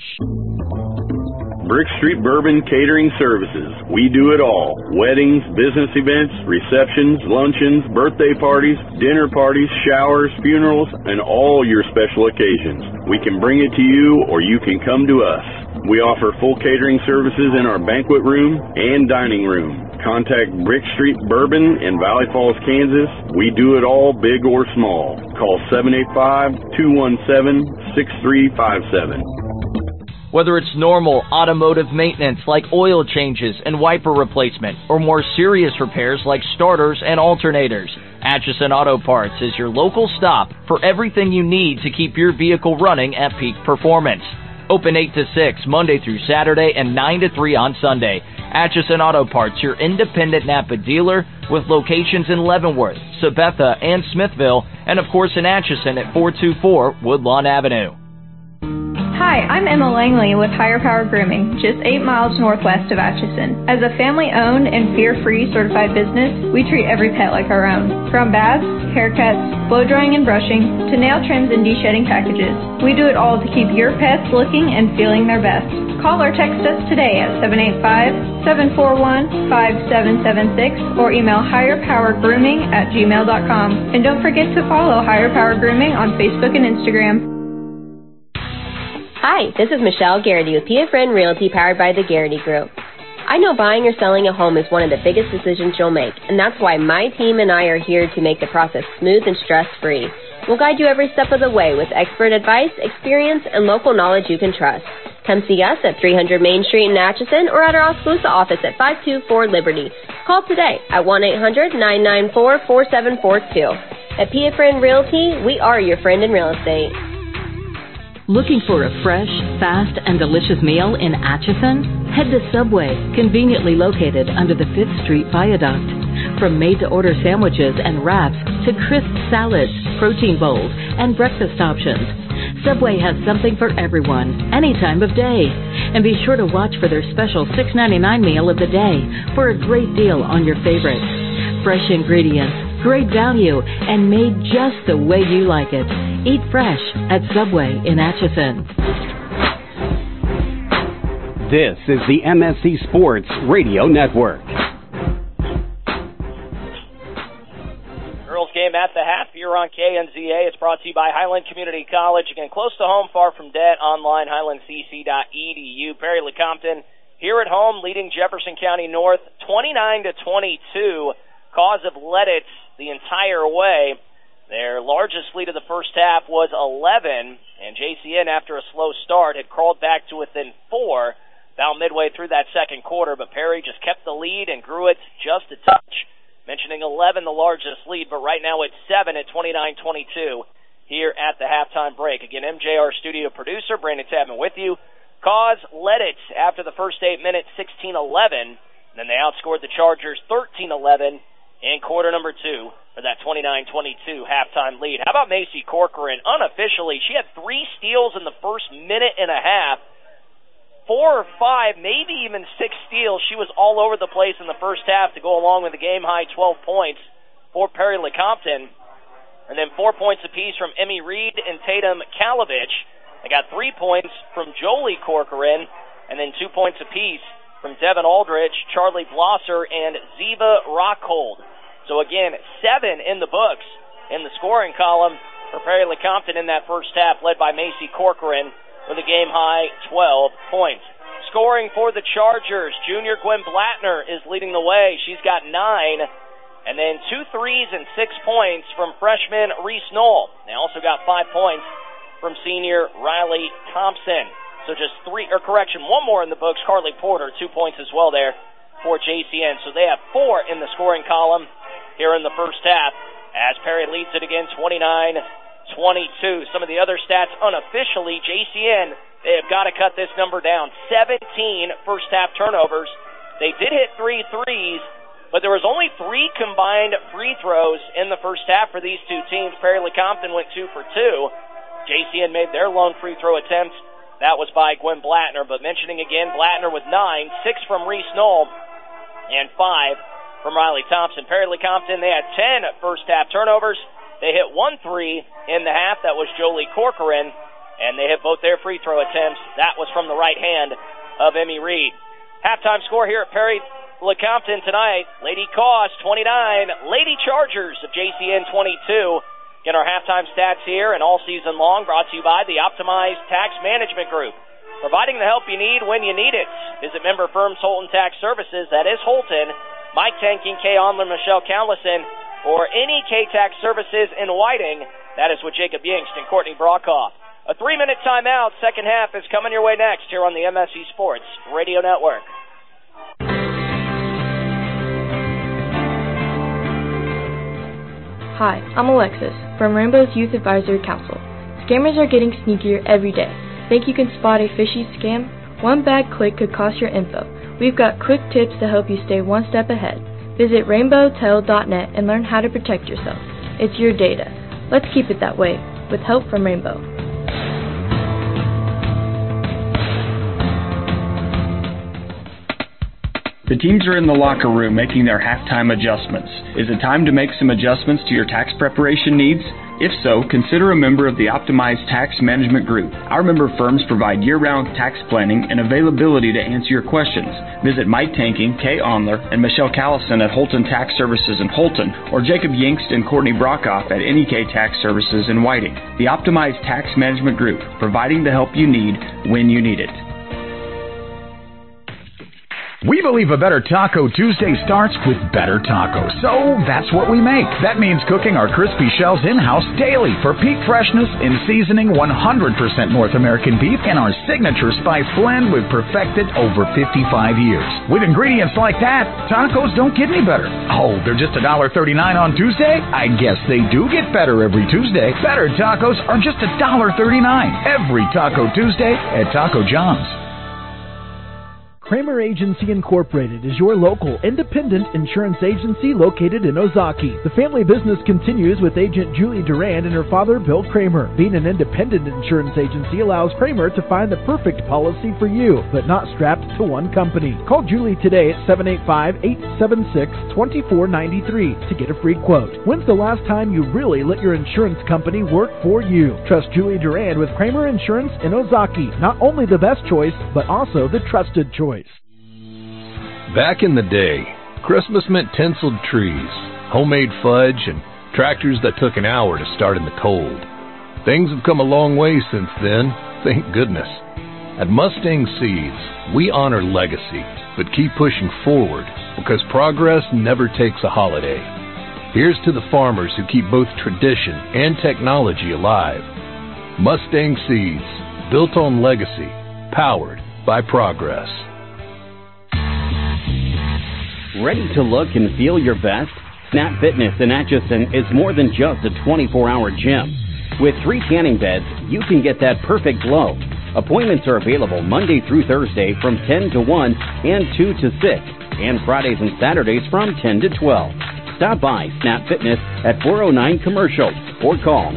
Brick Street Bourbon Catering Services. We do it all. Weddings, business events, receptions, luncheons, birthday parties, dinner parties, showers, funerals, and all your special occasions. We can bring it to you or you can come to us. We offer full catering services in our banquet room and dining room. Contact Brick Street Bourbon in Valley Falls, Kansas. We do it all, big or small. Call 785-217-6357. Whether it's normal automotive maintenance like oil changes and wiper replacement, or more serious repairs like starters and alternators, Atchison Auto Parts is your local stop for everything you need to keep your vehicle running at peak performance. Open 8 to 6 Monday through Saturday and 9 to 3 on Sunday. Atchison Auto Parts, your independent Napa dealer with locations in Leavenworth, Sabetha, and Smithville, and of course in Atchison at 424 Woodlawn Avenue. Hi, I'm Emma Langley with Higher Power Grooming, just 8 miles northwest of Atchison. As a family-owned and fear-free certified business, we treat every pet like our own. From baths, haircuts, blow-drying and brushing, to nail trims and de-shedding packages. We do it all to keep your pets looking and feeling their best. Call or text us today at 785-741-5776 or email higherpowergrooming@gmail.com. And don't forget to follow Higher Power Grooming on Facebook and Instagram. Hi, this is Michelle Garrity with Pia Friend Realty, powered by the Garrity Group. I know buying or selling a home is one of the biggest decisions you'll make, and that's why my team and I are here to make the process smooth and stress-free. We'll guide you every step of the way with expert advice, experience, and local knowledge you can trust. Come see us at 300 Main Street in Atchison or at our Oskaloosa office at 524 Liberty. Call today at 1-800-994-4742. At Pia Friend Realty, we are your friend in real estate. Looking for a fresh, fast, and delicious meal in Atchison? Head to Subway, conveniently located under the 5th Street Viaduct. From made-to-order sandwiches and wraps to crisp salads, protein bowls, and breakfast options, Subway has something for everyone, any time of day. And be sure to watch for their special $6.99 meal of the day for a great deal on your favorites. Fresh ingredients, great value, and made just the way you like it. Eat fresh at Subway in Atchison. This is the MSC Sports Radio Network. Girls game at the half here on KNZA. It's brought to you by Highland Community College. Again, close to home, far from debt. Online, highlandcc.edu. Perry Lecompton here at home, leading Jefferson County North 29-22. Cause have led it the entire way. Their largest lead of the first half was 11, and JCN, after a slow start, had crawled back to within 4 about midway through that second quarter, but Perry just kept the lead and grew it just a touch mentioning 11, the largest lead, but right now it's 7 at 29-22 here at the halftime break. Again, MJ, our studio producer, Brandon Tapman with you. Cause led it after the first 8 minutes, 16-11. Then they outscored the Chargers 13-11 in quarter number 2 for that 29-22 halftime lead. How about Macy Corcoran? Unofficially, she had 3 steals in the first minute and a half. 4 or 5, maybe even 6 steals. She was all over the place in the first half to go along with the game-high 12 points for Perry Lecompton. And then 4 points apiece from Emmy Reed and Tatum Kalovich. They got 3 points from Jolie Corcoran, and then 2 points apiece from Devin Aldrich, Charlie Blosser, and Ziva Rockhold. So again, 7 in the books in the scoring column for Perry Lecompton in that first half, led by Macy Corcoran with a game-high 12 points. Scoring for the Chargers, junior Gwen Blattner is leading the way. She's got 9, and then 2 threes and 6 points from freshman Reese Knoll. They also got 5 points from senior Riley Thompson. So just 1 more in the books. Carly Porter, 2 points as well there for JCN. So they have 4 in the scoring column here in the first half as Perry leads it again 29-22. Some of the other stats unofficially, JCN, they have got to cut this number down. 17 first half turnovers. They did hit 3 threes, but there was only 3 combined free throws in the first half for these two teams. Perry Lecompton went 2 for 2. JCN made their lone free throw attempts. That was by Gwen Blattner, but mentioning again, Blattner with 9, 6 from Reese Knoll, and 5 from Riley Thompson. Perry Lecompton, they had 10 first half turnovers. They hit 1 3 in the half. That was Jolie Corcoran, and they hit both their free throw attempts. That was from the right hand of Emmy Reed. Halftime score here at Perry Lecompton tonight, Lady Cause 29, Lady Chargers of JCN 22. Get our halftime stats here and all season long, brought to you by the Optimized Tax Management Group, providing the help you need when you need it. Visit member firms Holton Tax Services, that is Holton, Mike Tanking, Kay Onler, Michelle Callison, or any K-Tax services in Whiting. That is with Jacob Yingst and Courtney Brockhoff. A 3-minute timeout. Second half is coming your way next here on the MSC Sports Radio Network. Hi, I'm Alexis from Rainbow's Youth Advisory Council. Scammers are getting sneakier every day. Think you can spot a fishy scam? One bad click could cost your info. We've got quick tips to help you stay one step ahead. Visit rainbowtel.net and learn how to protect yourself. It's your data. Let's keep it that way, with help from Rainbow. The teams are in the locker room making their halftime adjustments. Is it time to make some adjustments to your tax preparation needs? If so, consider a member of the Optimized Tax Management Group. Our member firms provide year-round tax planning and availability to answer your questions. Visit Mike Tanking, Kay Onler, and Michelle Callison at Holton Tax Services in Holton, or Jacob Yingst and Courtney Brockhoff at NEK Tax Services in Whiting. The Optimized Tax Management Group, providing the help you need when you need it. We believe a better Taco Tuesday starts with better tacos, so that's what we make. That means cooking our crispy shells in-house daily for peak freshness in seasoning 100% North American beef and our signature spice blend we've perfected over 55 years. With ingredients like that, tacos don't get any better. Oh, they're just $1.39 on Tuesday? I guess they do get better every Tuesday. Better tacos are just $1.39 every Taco Tuesday at Taco John's. Kramer Agency Incorporated is your local independent insurance agency located in Ozaki. The family business continues with agent Julie Durand and her father, Bill Kramer. Being an independent insurance agency allows Kramer to find the perfect policy for you, but not strapped to one company. Call Julie today at 785-876-2493 to get a free quote. When's the last time you really let your insurance company work for you? Trust Julie Durand with Kramer Insurance in Ozaki. Not only the best choice, but also the trusted choice. Back in the day, Christmas meant tinseled trees, homemade fudge, and tractors that took an hour to start in the cold. Things have come a long way since then, thank goodness. At Mustang Seeds, we honor legacy, but keep pushing forward because progress never takes a holiday. Here's to the farmers who keep both tradition and technology alive. Mustang Seeds, built on legacy, powered by progress. Ready to look and feel your best? Snap Fitness in Atchison is more than just a 24-hour gym. With 3 tanning beds, you can get that perfect glow. Appointments are available Monday through Thursday from 10 to 1 and 2 to 6, and Fridays and Saturdays from 10 to 12. Stop by Snap Fitness at 409 Commercial or call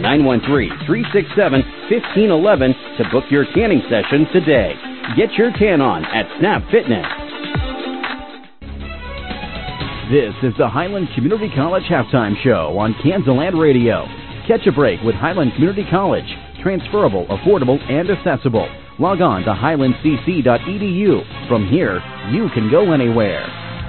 913-367-1511 to book your tanning session today. Get your tan on at Snap Fitness. This is the Highland Community College Halftime Show on Kansaland Radio. Catch a break with Highland Community College. Transferable, affordable, and accessible. Log on to highlandcc.edu. From here, you can go anywhere.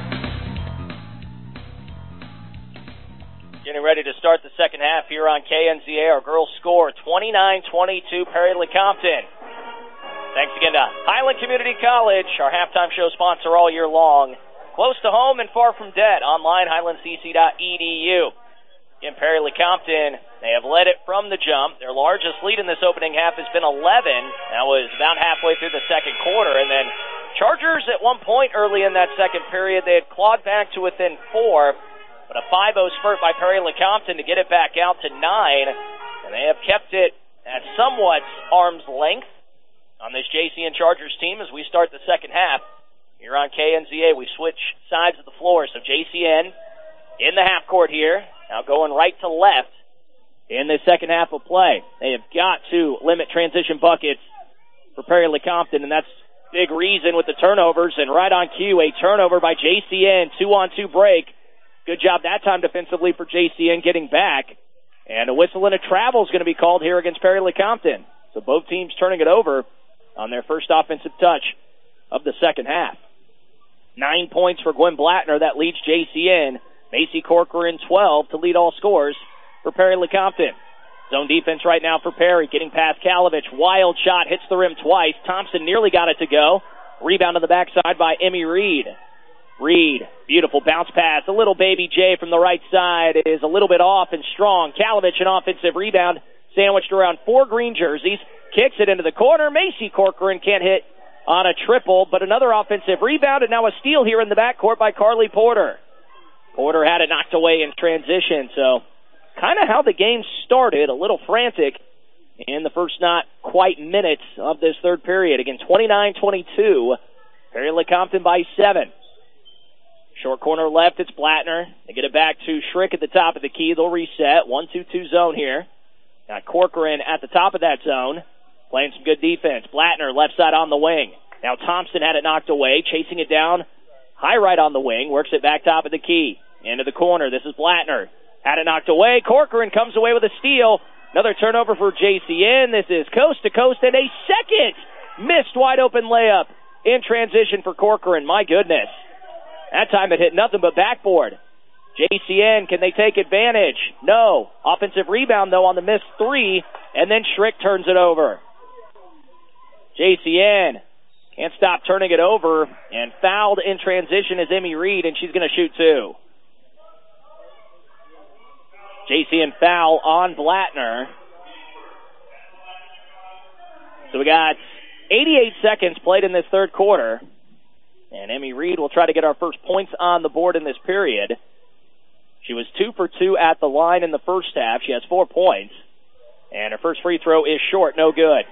Getting ready to start the second half here on KNZA. Our girls score 29-22, Perry-Lecompton. Thanks again to Highland Community College, our halftime show sponsor all year long. Close to home and far from debt. Online, highlandcc.edu. In Perry-Lecompton, they have led it from the jump. Their largest lead in this opening half has been 11. That was about halfway through the second quarter. And then Chargers at one point early in that second period, they had clawed back to within 4. But a 5-0 spurt by Perry-Lecompton to get it back out to 9. And they have kept it at somewhat arm's length on this JCN Chargers team as we start the second half. Here on KNZA, we switch sides of the floor. So JCN in the half court here, now going right to left in the second half of play. They have got to limit transition buckets for Perry-Lecompton, and that's big reason with the turnovers. And right on cue, a turnover by JCN, 2-on-2 break. Good job that time defensively for JCN getting back. And a whistle and a travel is going to be called here against Perry-Lecompton. So both teams turning it over on their first offensive touch of the second half. 9 points for Gwen Blattner. That leads JCN. Macy Corcoran 12 to lead all scores for Perry-Lecompton. Zone defense right now for Perry. Getting past Kalovich. Wild shot. Hits the rim twice. Thompson nearly got it to go. Rebound on the backside by Emmy Reed. Reed, beautiful bounce pass. A little baby J from the right side is a little bit off and strong. Kalovich, an offensive rebound, sandwiched around 4 green jerseys. Kicks it into the corner. Macy Corcoran can't hit on a triple, but another offensive rebound, and now a steal here in the backcourt by Carly Porter. Porter had it knocked away in transition, so kind of how the game started, a little frantic in the first not quite minutes of this third period. Again, 29-22, Perry-Lecompton by 7. Short corner left, it's Blattner. They get it back to Schrick at the top of the key. They'll reset. 1-2-2 zone here. Got Corcoran at the top of that zone, playing some good defense. Blattner left side on the wing. Now Thompson had it knocked away, chasing it down. High right on the wing, works it back top of the key. Into the corner, this is Blattner. Had it knocked away. Corcoran comes away with a steal. Another turnover for JCN. This is coast to coast and a second missed wide open layup in transition for Corcoran. My goodness. That time it hit nothing but backboard. JCN, can they take advantage? No. Offensive rebound, though, on the missed 3, and then Schrick turns it over. JCN can't stop turning it over, and fouled in transition is Emmy Reed, and she's going to shoot 2. JCN foul on Blattner. So we got 88 seconds played in this third quarter. And Emmy Reed will try to get our first points on the board in this period. She was 2 for 2 at the line in the first half. She has 4 points. And her first free throw is short, no good.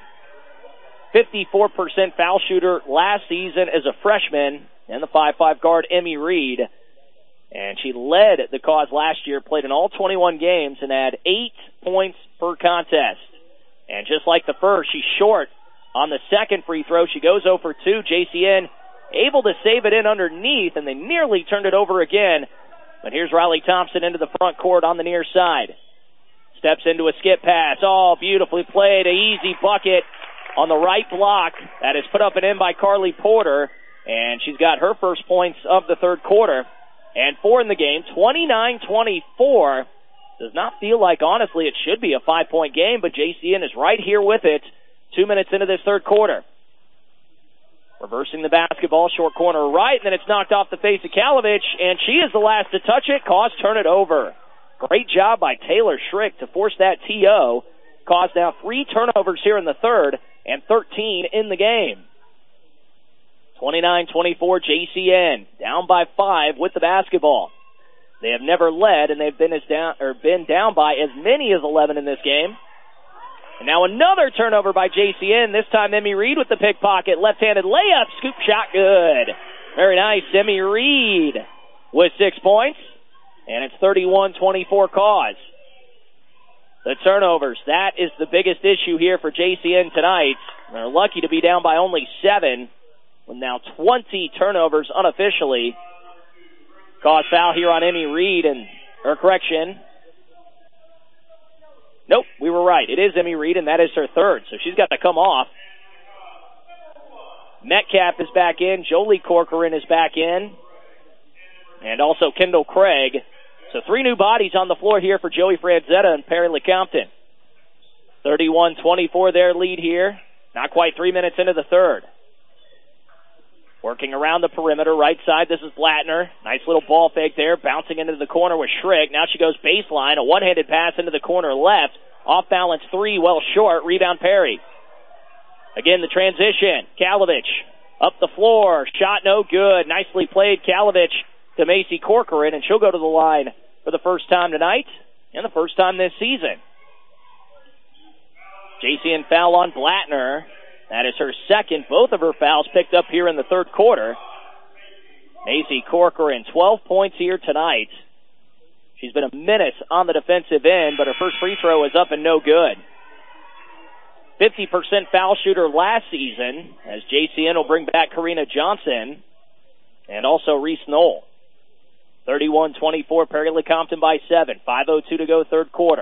54% foul shooter last season as a freshman. And the 5'5 guard, Emmy Reed. And she led the cause last year, played in all 21 games, and had 8 points per contest. And just like the first, she's short on the second free throw. She goes 0 for 2. JCN able to save it in underneath, and they nearly turned it over again. But here's Riley Thompson into the front court on the near side. Steps into a skip pass. Oh, beautifully played. An easy bucket on the right block. That is put up and in by Carly Porter, and she's got her first points of the third quarter. And 4 in the game, 29-24. Does not feel like, honestly, it should be a 5-point game, but JCN is right here with it 2 minutes into this third quarter. Reversing the basketball, short corner right, and then it's knocked off the face of Kalovich, and she is the last to touch it. Cause turn it over. Great job by Taylor Schrick to force that TO. Cause now 3 turnovers here in the third, and 13 in the game. 29-24 JCN, down by 5 with the basketball. They have never led, and they've been down by as many as 11 in this game. And now another turnover by JCN. This time Emmy Reed with the pickpocket. Left-handed layup. Scoop shot good. Very nice. Emmy Reed with 6 points. And it's 31-24 Cause. The turnovers, that is the biggest issue here for JCN tonight. They're lucky to be down by only 7, with now 20 turnovers unofficially. Cause foul here on Emmy Reed, Nope, we were right. It is Emmy Reed, and that is her third, so she's got to come off. Metcalf is back in. Jolie Corcoran is back in. And also Kendall Craig. So 3 new bodies on the floor here for Joey Franzetta and Perry LeCompton. 31-24 their lead here. Not quite 3 minutes into the third. Working around the perimeter, right side, this is Blattner. Nice little ball fake there, bouncing into the corner with Schrick. Now she goes baseline, a one-handed pass into the corner left. Off balance 3, well short, rebound Perry. Again, the transition, Kalovich up the floor, shot no good. Nicely played, Kalovich to Macy Corcoran, and she'll go to the line for the first time tonight and the first time this season. JCN foul on Blattner. That is her second. Both of her fouls picked up here in the third quarter. Macy Corcoran, 12 points here tonight. She's been a menace on the defensive end, but her first free throw is up and no good. 50% foul shooter last season, as JCN will bring back Karina Johnson and also Reese Knoll. 31-24, Perry LeCompton by 7. 5:02 to go, third quarter.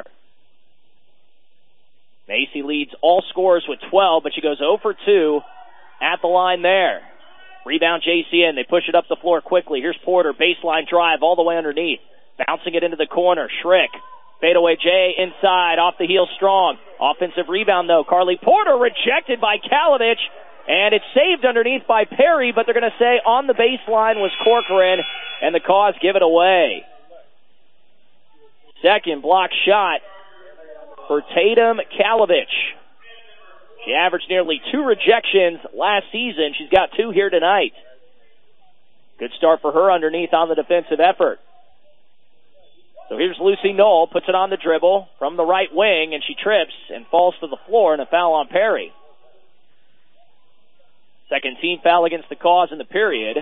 Macy leads all scorers with 12, but she goes 0 for 2 at the line there. Rebound JCN. They push it up the floor quickly. Here's Porter. Baseline drive all the way underneath. Bouncing it into the corner. Schrick. Fadeaway J inside. Off the heel strong. Offensive rebound, though. Carly Porter rejected by Kalovich. And it's saved underneath by Perry, but they're going to say on the baseline was Corcoran, and the Cause give it away. Second block shot for Tatum Kalovich. She averaged nearly 2 rejections last season. She's got 2 here tonight. Good start for her underneath on the defensive effort. So here's Lucy Knoll, puts it on the dribble from the right wing, and she trips and falls to the floor, and a foul on Perry. Second team foul against the Cause in the period.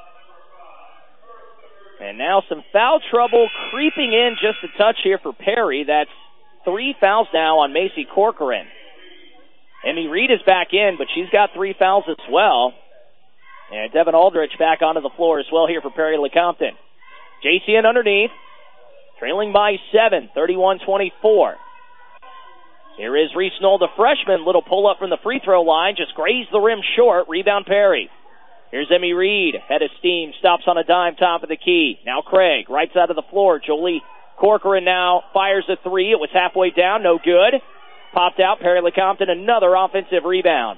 And now some foul trouble creeping in just a touch here for Perry. That's 3 fouls now on Macy Corcoran. Emmy Reed is back in, but she's got 3 fouls as well. And Devin Aldrich back onto the floor as well here for Perry LeCompton. JCN underneath, trailing by 7, 31-24. Here is Reese Knoll, the freshman. Little pull-up from the free throw line. Just grazed the rim short. Rebound Perry. Here's Emmy Reed. Head of steam. Stops on a dime. Top of the key. Now Craig. Right side of the floor. Jolie Corcoran now fires a 3. It was halfway down. No good. Popped out. Perry LeCompton. Another offensive rebound.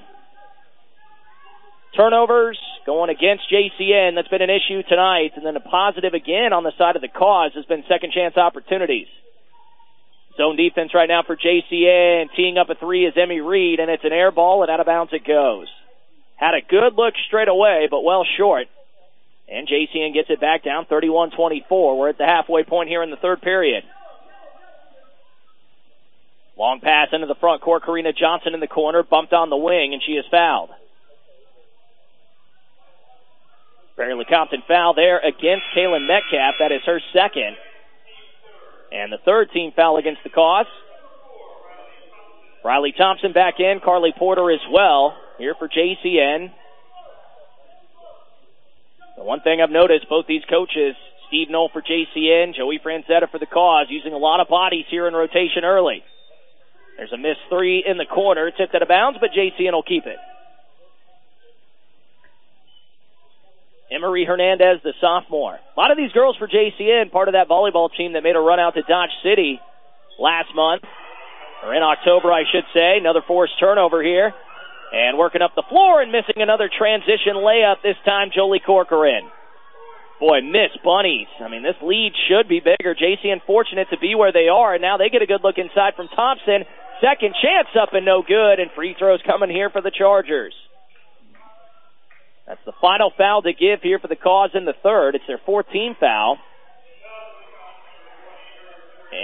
Turnovers going against JCN. That's been an issue tonight. And then a positive again on the side of the Cause has been second chance opportunities. Zone defense right now for JCN. Teeing up a 3 is Emmy Reed, and it's an air ball, and out of bounds it goes. Had a good look straight away, but well short. And JCN gets it back down, 31-24. We're at the halfway point here in the third period. Long pass into the front court. Karina Johnson in the corner, bumped on the wing, and she is fouled. Perry LeCompton foul there against Kaylin Metcalf. That is her second. And the third team foul against the Cause. Riley Thompson back in. Carly Porter as well here for JCN. The one thing I've noticed, both these coaches, Steve Knoll for JCN, Joey Franzetta for the Cause, using a lot of bodies here in rotation early. There's a missed 3 in the corner. Tipped out of bounds, but JCN will keep it. Emery Hernandez, the sophomore. A lot of these girls for JCN, part of that volleyball team that made a run out to Dodge City last month, or in October, I should say. Another forced turnover here. And working up the floor and missing another transition layup, this time Jolie Corcoran. Boy, miss bunnies. I mean, this lead should be bigger. JCN fortunate to be where they are, and now they get a good look inside from Thompson. Second chance up and no good, and free throws coming here for the Chargers. That's the final foul to give here for the Cause in the third. It's their 4th team foul.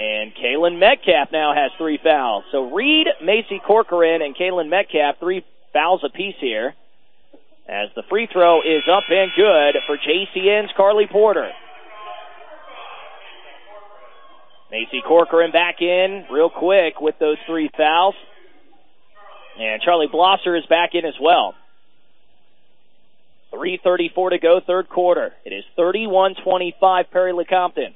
And Kaylin Metcalf now has 3 fouls. So Reed, Macy Corcoran, and Kaylin Metcalf, 3 fouls apiece here. As the free throw is up and good for JCN's Carly Porter. Macy Corcoran back in real quick with those 3 fouls. And Charlie Blosser is back in as well. 3:34 to go, third quarter. It is 31-25 Perry Lecompton.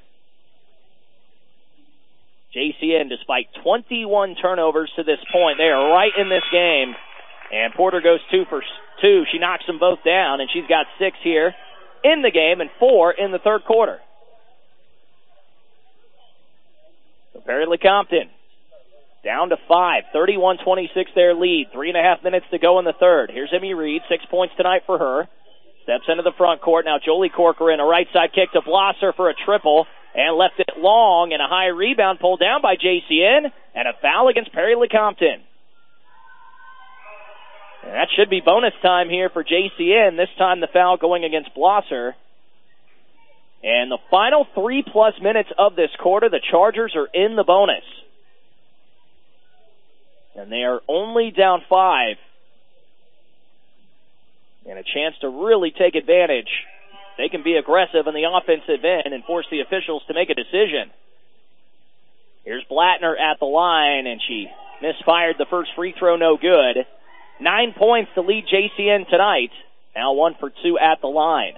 JCN, despite 21 turnovers to this point, they are right in this game. And Porter goes 2 for 2. She knocks them both down, and she's got 6 here in the game and 4 in the third quarter. So Perry Lecompton down to 5. 31-26 their lead. 3.5 minutes to go in the third. Here's Emmy Reed, 6 points tonight for her. Steps into the front court. Now Jolie Corcoran, a right side kick to Blosser for a triple, and left it long, and a high rebound pulled down by JCN, and a foul against Perry Lecompton. And that should be bonus time here for JCN. This time the foul going against Blosser. And the final 3+ minutes of this quarter, the Chargers are in the bonus. And they are only down 5. And a chance to really take advantage. They can be aggressive in the offensive end and force the officials to make a decision. Here's Blattner at the line, and she misfired the first free throw, no good. 9 points to lead JCN tonight. Now 1 for 2 at the line.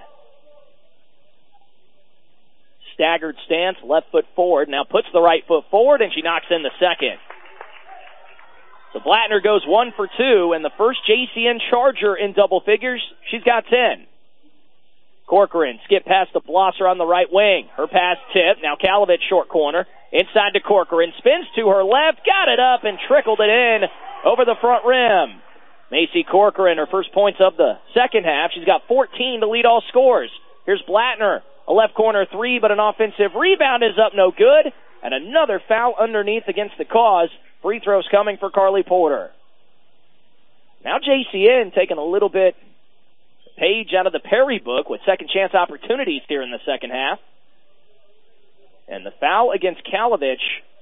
Staggered stance, left foot forward, now puts the right foot forward, and she knocks in the second. So Blattner goes 1 for 2, and the first JCN Charger in double figures. She's got 10. Corcoran skip past the Blosser on the right wing. Her pass tip. Now Kalovich short corner. Inside to Corcoran. Spins to her left. Got it up and trickled it in over the front rim. Macy Corcoran, her first points of the second half. She's got 14 to lead all scores. Here's Blattner. A left corner 3, but an offensive rebound is up, no good. And another foul underneath against the cause. Free throws coming for Carly Porter. Now JCN taking a little bit page out of the Perry book with second chance opportunities here in the second half. And the foul against Kalovich,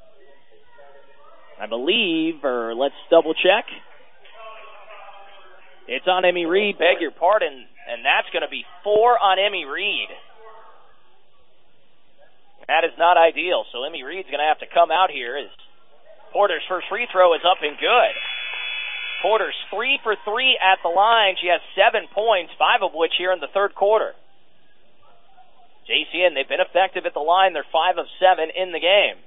I believe, or let's double check. It's on Emmy Reed, beg your pardon, and that's going to be 4 on Emmy Reed. That is not ideal, so Emmy Reed's going to have to come out here as Porter's first free throw is up and good. Porter's 3 for 3 at the line. She has 7 points, 5 of which here in the third quarter. JCN, they've been effective at the line. They're 5 of 7 in the game.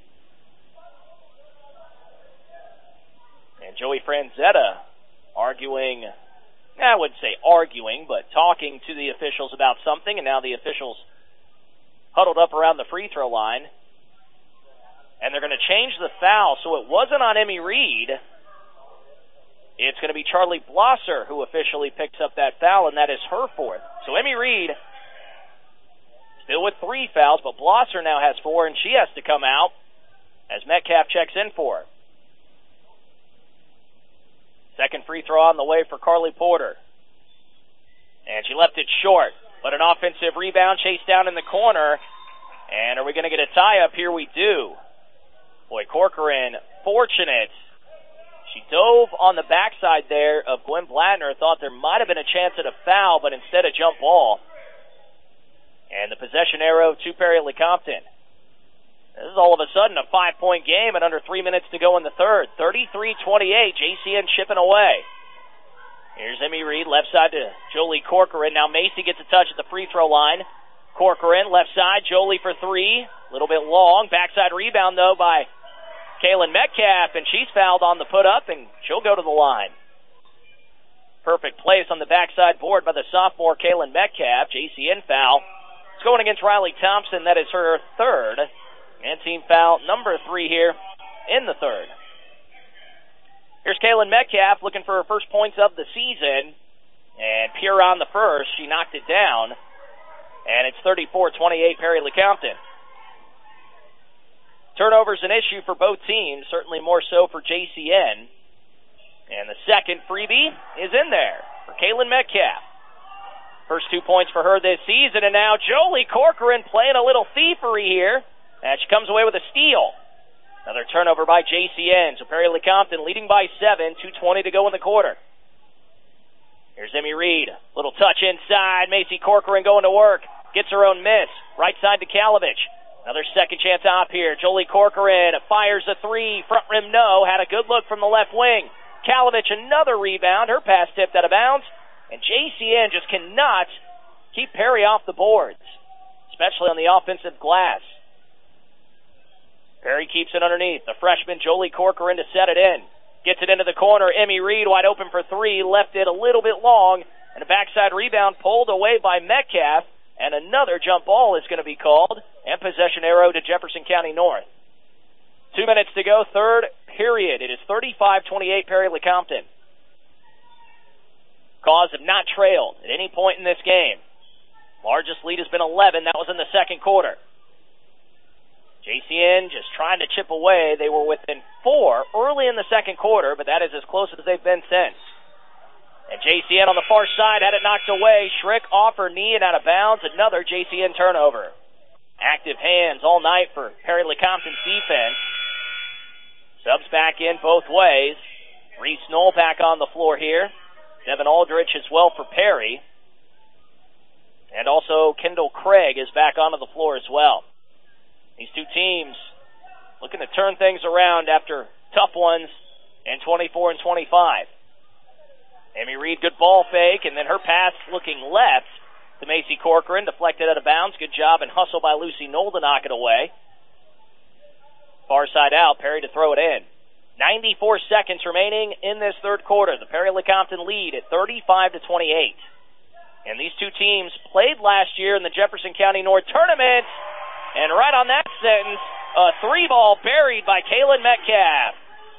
And Joey Franzetta arguing, I wouldn't say arguing, but talking to the officials about something, and now the officials huddled up around the free throw line. And they're going to change the foul, so it wasn't on Emmy Reed. It's going to be Charlie Blosser who officially picks up that foul, and that is her 4th. So Emmy Reed still with 3 fouls, but Blosser now has 4, and she has to come out as Metcalf checks in for her. Second free throw on the way for Carly Porter. And she left it short, but an offensive rebound chased down in the corner. And are we going to get a tie-up here? We do. Boy, Corcoran, fortunate. She dove on the backside there of Gwen Blattner, thought there might have been a chance at a foul, but instead a jump ball. And the possession arrow to Perry Lecompton. This is all of a sudden a 5-point game and under 3 minutes to go in the third. 33-28, JCN chipping away. Here's Emmy Reed, left side to Jolie Corcoran. Now Macy gets a touch at the free throw line. Corcoran, left side, Jolie for 3. A little bit long. Backside rebound, though, by Kaylin Metcalf, and she's fouled on the put-up, and she'll go to the line. Perfect place on the backside board by the sophomore Kaylin Metcalf. JCN foul. It's going against Riley Thompson. That is her 3rd. And team foul number 3 here in the third. Here's Kaylin Metcalf looking for her first points of the season. And pure on the first. She knocked it down. And it's 34-28 Perry Lecompton. Turnover's an issue for both teams, certainly more so for JCN. And the second freebie is in there for Kaylin Metcalf. First 2 points for her this season, and now Jolie Corcoran playing a little thievery here. And she comes away with a steal. Another turnover by JCN. So Perry Lecompton leading by 7, 2:20 to go in the quarter. Here's Emmy Reed. Little touch inside. Macy Corcoran going to work. Gets her own miss. Right side to Kalovich. Another second chance op here. Jolie Corcoran fires a 3. Front rim no. Had a good look from the left wing. Kalovich another rebound. Her pass tipped out of bounds. And JCN just cannot keep Perry off the boards, especially on the offensive glass. Perry keeps it underneath. The freshman Jolie Corcoran to set it in. Gets it into the corner. Emmy Reed wide open for 3. Left it a little bit long. And a backside rebound pulled away by Metcalf. And another jump ball is going to be called. And possession arrow to Jefferson County North. 2 minutes to go, third period. It is 35-28 Perry Lecompton. Cause have not trailed at any point in this game. Largest lead has been 11. That was in the second quarter. JCN just trying to chip away. They were within 4 early in the second quarter, but that is as close as they've been since. And JCN on the far side had it knocked away. Schrick off her knee and out of bounds. Another JCN turnover. Active hands all night for Perry Lecompton's defense. Subs back in both ways. Reese Knoll back on the floor here. Devin Aldrich as well for Perry. And also Kendall Craig is back onto the floor as well. These two teams looking to turn things around after tough ones in 24 and 25. Emmy Reed, good ball fake, and then her pass looking left to Macy Corcoran, deflected out of bounds. Good job and hustle by Lucy Knoll to knock it away. Far side out, Perry to throw it in. 94 seconds remaining in this third quarter. The Perry Lecompton lead at 35-28. And these two teams played last year in the Jefferson County North Tournament. And right on that sentence, a 3-ball buried by Kaylin Metcalf.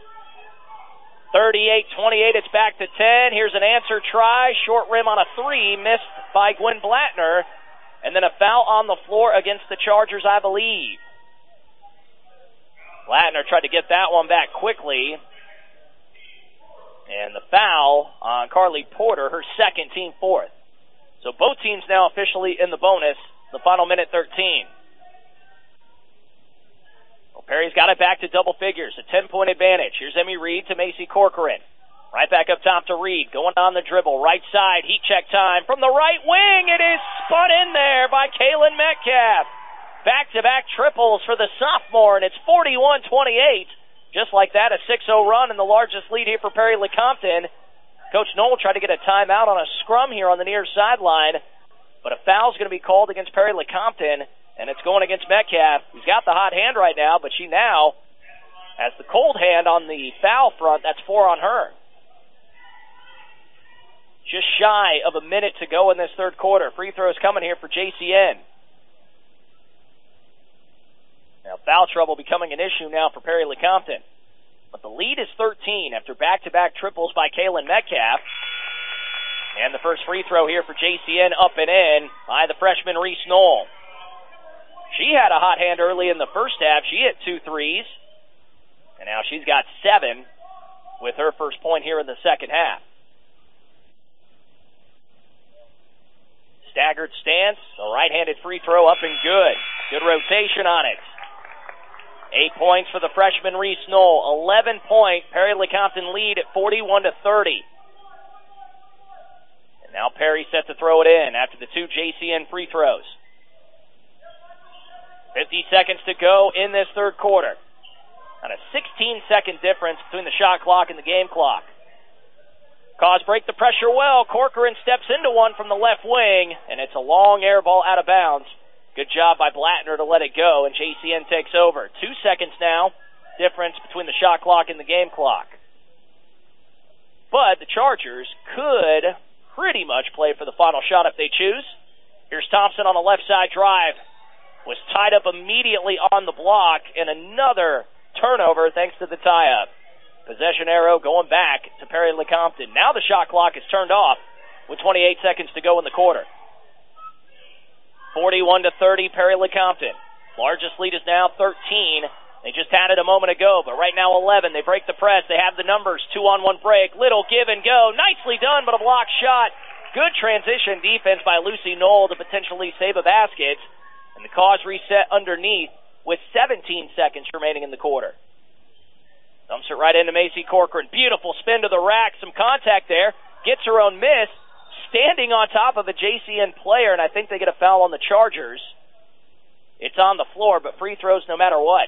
38-28, it's back to 10. Here's an answer try. Short rim on a 3, missed by Gwen Blattner. And then a foul on the floor against the Chargers, I believe. Blattner tried to get that one back quickly. And the foul on Carly Porter, her second, team fourth. So both teams now officially in the bonus, the final minute 13. Well, Perry's got it back to double figures, a 10-point advantage. Here's Emmy Reed to Macy Corcoran. Right back up top to Reed, going on the dribble. Right side, heat check time from the right wing. It is spun in there by Kaylin Metcalf. Back-to-back triples for the sophomore, and it's 41-28. Just like that, a 6-0 run and the largest lead here for Perry Lecompton. Coach Knoll tried to get a timeout on a scrum here on the near sideline, but a foul's going to be called against Perry Lecompton, and it's going against Metcalf, who's got the hot hand right now, but she now has the cold hand on the foul front. That's 4 on her. Just shy of a minute to go in this third quarter. Free throws coming here for JCN. Now, foul trouble becoming an issue now for Perry Lecompton. But the lead is 13 after back-to-back triples by Kaylin Metcalf. And the first free throw here for JCN up and in by the freshman Reese Knoll. She had a hot hand early in the first half. She hit 2 threes. And now she's got 7 with her first point here in the second half. Staggered stance, a right-handed free throw up and good. Good rotation on it. 8 points for the freshman Reese Knoll. 11-point Perry Lecompton lead at 41-30. And now Perry set to throw it in after the 2 JCN free throws. 50 seconds to go in this third quarter. And a 16-second difference between the shot clock and the game clock. Cause break the pressure well. Corcoran steps into one from the left wing, and it's a long air ball out of bounds. Good job by Blattner to let it go, and JCN takes over. 2 seconds now, difference between the shot clock and the game clock. But the Chargers could pretty much play for the final shot if they choose. Here's Thompson on the left side drive. Was tied up immediately on the block, and another turnover thanks to the tie-up. Possession arrow going back to Perry Lecompton. Now the shot clock is turned off with 28 seconds to go in the quarter. 41-30, Perry Lecompton. Largest lead is now 13. They just had it a moment ago, but right now 11. They break the press. They have the numbers. 2-on-1 break. Little give and go. Nicely done, but a block shot. Good transition defense by Lucy Knoll to potentially save a basket. And the Cause reset underneath with 17 seconds remaining in the quarter. Dumps it right into Macy Corcoran. Beautiful spin to the rack. Some contact there. Gets her own miss. Standing on top of a JCN player, and I think they get a foul on the Chargers. It's on the floor, but free throws no matter what.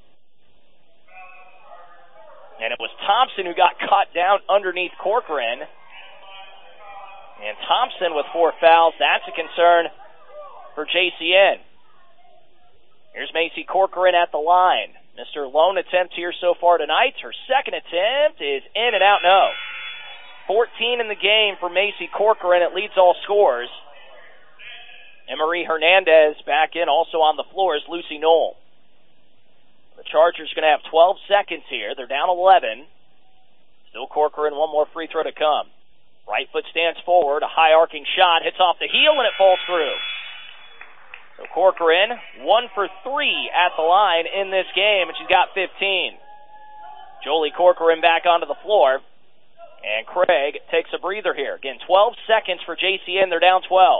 And it was Thompson who got caught down underneath Corcoran. And Thompson with 4 fouls. That's a concern for JCN. Here's Macy Corcoran at the line. Mr. Lone attempt here so far tonight. Her second attempt is in and out, no. 14 in the game for Macy Corcoran. It leads all scorers. Emery Hernandez back in, also on the floor is Lucy Knoll. The Chargers are going to have 12 seconds here. They're down 11. Still Corcoran, one more free throw to come. Right foot stands forward, a high arcing shot, hits off the heel, and it falls through. So Corcoran, 1 for 3 at the line in this game, and she's got 15. Jolie Corcoran back onto the floor, and Craig takes a breather here. Again, 12 seconds for JCN, they're down 12.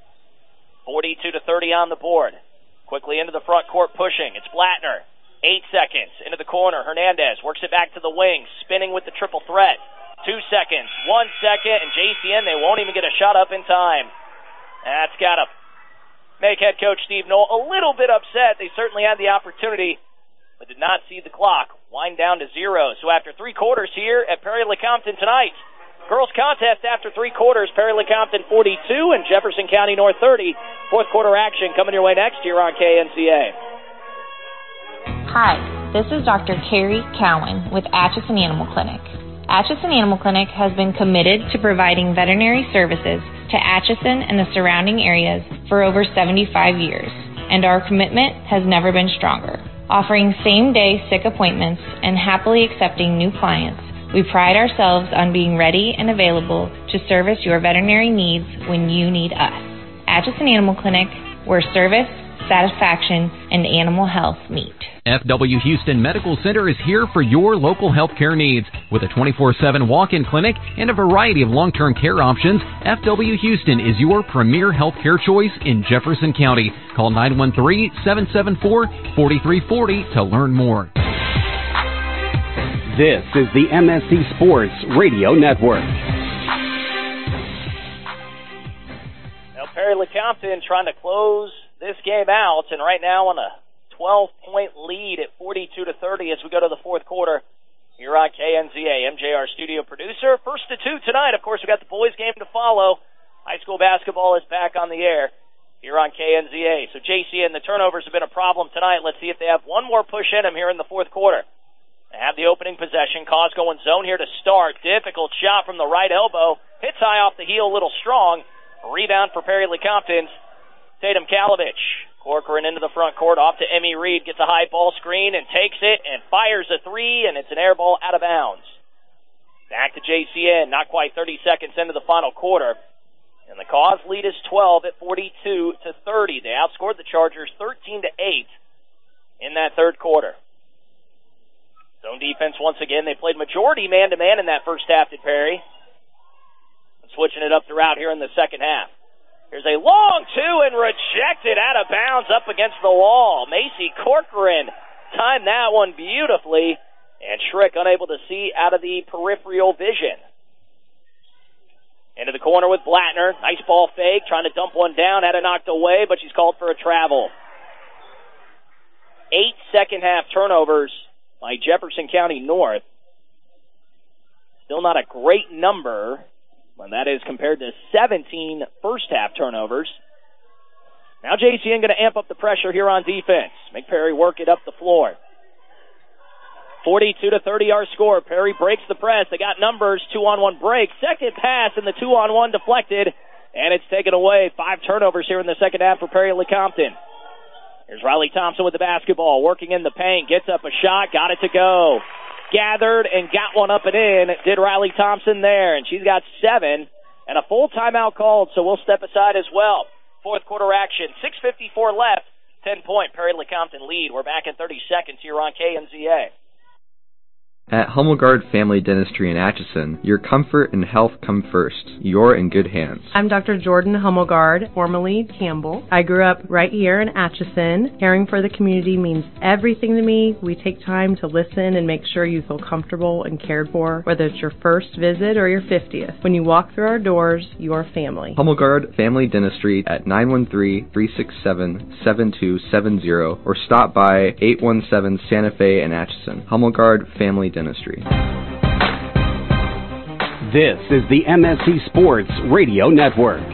42-30 on the board. Quickly into the front court pushing, it's Blattner. 8 seconds, into the corner, Hernandez works it back to the wing, spinning with the triple threat. 2 seconds, 1 second, and JCN, they won't even get a shot up in time. That's got to make head coach Steve Knoll a little bit upset. They certainly had the opportunity, but did not see the clock wind down to 0. So after 3 quarters here at Perry-LeCompton tonight, girls contest after 3 quarters, Perry-LeCompton 42 and Jefferson County North 30. Fourth quarter action coming your way next year on KNCA. Hi, this is Dr. Carrie Cowan with Atchison Animal Clinic. Atchison Animal Clinic has been committed to providing veterinary services to Atchison and the surrounding areas for over 75 years, and our commitment has never been stronger. Offering same-day sick appointments and happily accepting new clients, we pride ourselves on being ready and available to service your veterinary needs when you need us. Atchison Animal Clinic, where service, satisfaction, and animal health meet. FW Houston Medical Center is here for your local healthcare needs. With a 24/7 walk-in clinic and a variety of long-term care options, FW Houston is your premier healthcare choice in Jefferson County. Call 913-774-4340 to learn more. This is the MSC Sports Radio Network. Now Perry-LeCompton trying to close this game out, and right now on a 12-point lead at 42-30 as we go to the fourth quarter here on KNZA. MJ, our studio producer. 1st to 2 tonight. Of course, we've got the boys game to follow. High school basketball is back on the air here on KNZA. So JCN, the turnovers have been a problem tonight. Let's see if they have one more push in them here in the fourth quarter. They have the opening possession. Cause going zone here to start. Difficult shot from the right elbow. Hits high off the heel, a little strong. Rebound for Perry-LeCompton. Tatum Kalovich. Corcoran into the front court, off to Emmy Reed, gets a high ball screen and takes it and fires a 3, and it's an air ball out of bounds. Back to JCN, not quite 30 seconds into the final quarter. And the Cause lead is 12 at 42-30. They outscored the Chargers 13-8 in that third quarter. Zone defense once again. They played majority man-to-man in that first half, did Perry. Switching it up throughout here in the second half. Here's a long 2 and rejected out of bounds up against the wall. Macy Corcoran timed that one beautifully, and Schrick unable to see out of the peripheral vision. Into the corner with Blattner. Nice ball fake, trying to dump one down, had it knocked away, but she's called for a travel. 8 second-half turnovers by Jefferson County North. Still not a great number, and that is compared to 17 first-half turnovers. Now JCN going to amp up the pressure here on defense. Make Perry work it up the floor. 42-30 our score. Perry breaks the press. They got numbers, 2-on-1 break. Second pass, and the 2-on-1 deflected, and it's taken away. 5 turnovers here in the second half for Perry-LeCompton. Here's Riley Thompson with the basketball, working in the paint, gets up a shot, got it to go. Gathered and got one up and in. Did Riley Thompson there, and she's got 7 and a full timeout called, so we'll step aside as well. Fourth quarter action, 6:54 left, 10-point Perry-LeCompton lead. We're back in 30 seconds here on KNZA. At Hummelgard Family Dentistry in Atchison, your comfort and health come first. You're in good hands. I'm Dr. Jordan Hummelgard, formerly Campbell. I grew up right here in Atchison. Caring for the community means everything to me. We take time to listen and make sure you feel comfortable and cared for, whether it's your first visit or your 50th. When you walk through our doors, you're family. Hummelgard Family Dentistry at 913-367-7270 or stop by 817 Santa Fe in Atchison. Hummelgard Family Dentistry. This is the MSC Sports Radio Network.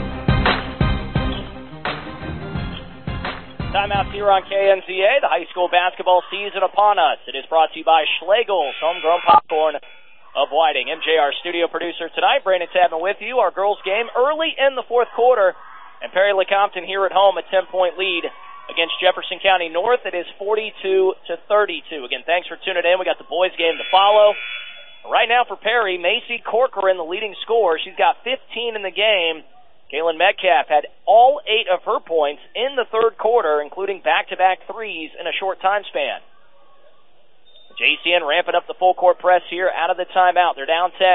Timeout here on KNZA. The high school basketball season upon us. It is brought to you by Schlegel's Homegrown Popcorn of Whiting. MJ, our studio producer tonight. Brandon Tabman with you. Our girls game early in the fourth quarter. And Perry Lecompton here at home, a 10-point lead against Jefferson County North. It is 42-32. Again, thanks for tuning in. We got the boys game to follow. Right now for Perry, Macy Corcoran, the leading scorer. She's got 15 in the game. Kaylin Metcalf had all 8 of her points in the third quarter, including back-to-back threes in a short time span. JCN ramping up the full court press here out of the timeout. They're down 10.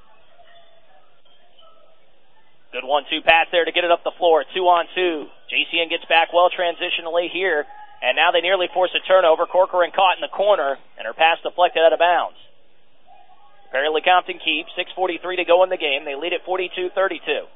Good 1-2 pass there to get it up the floor. 2-on-2. JCN gets back well transitionally here, and now they nearly force a turnover. Corcoran caught in the corner, and her pass deflected out of bounds. Perry Lecompton keeps. 6:43 to go in the game. They lead at 42-32.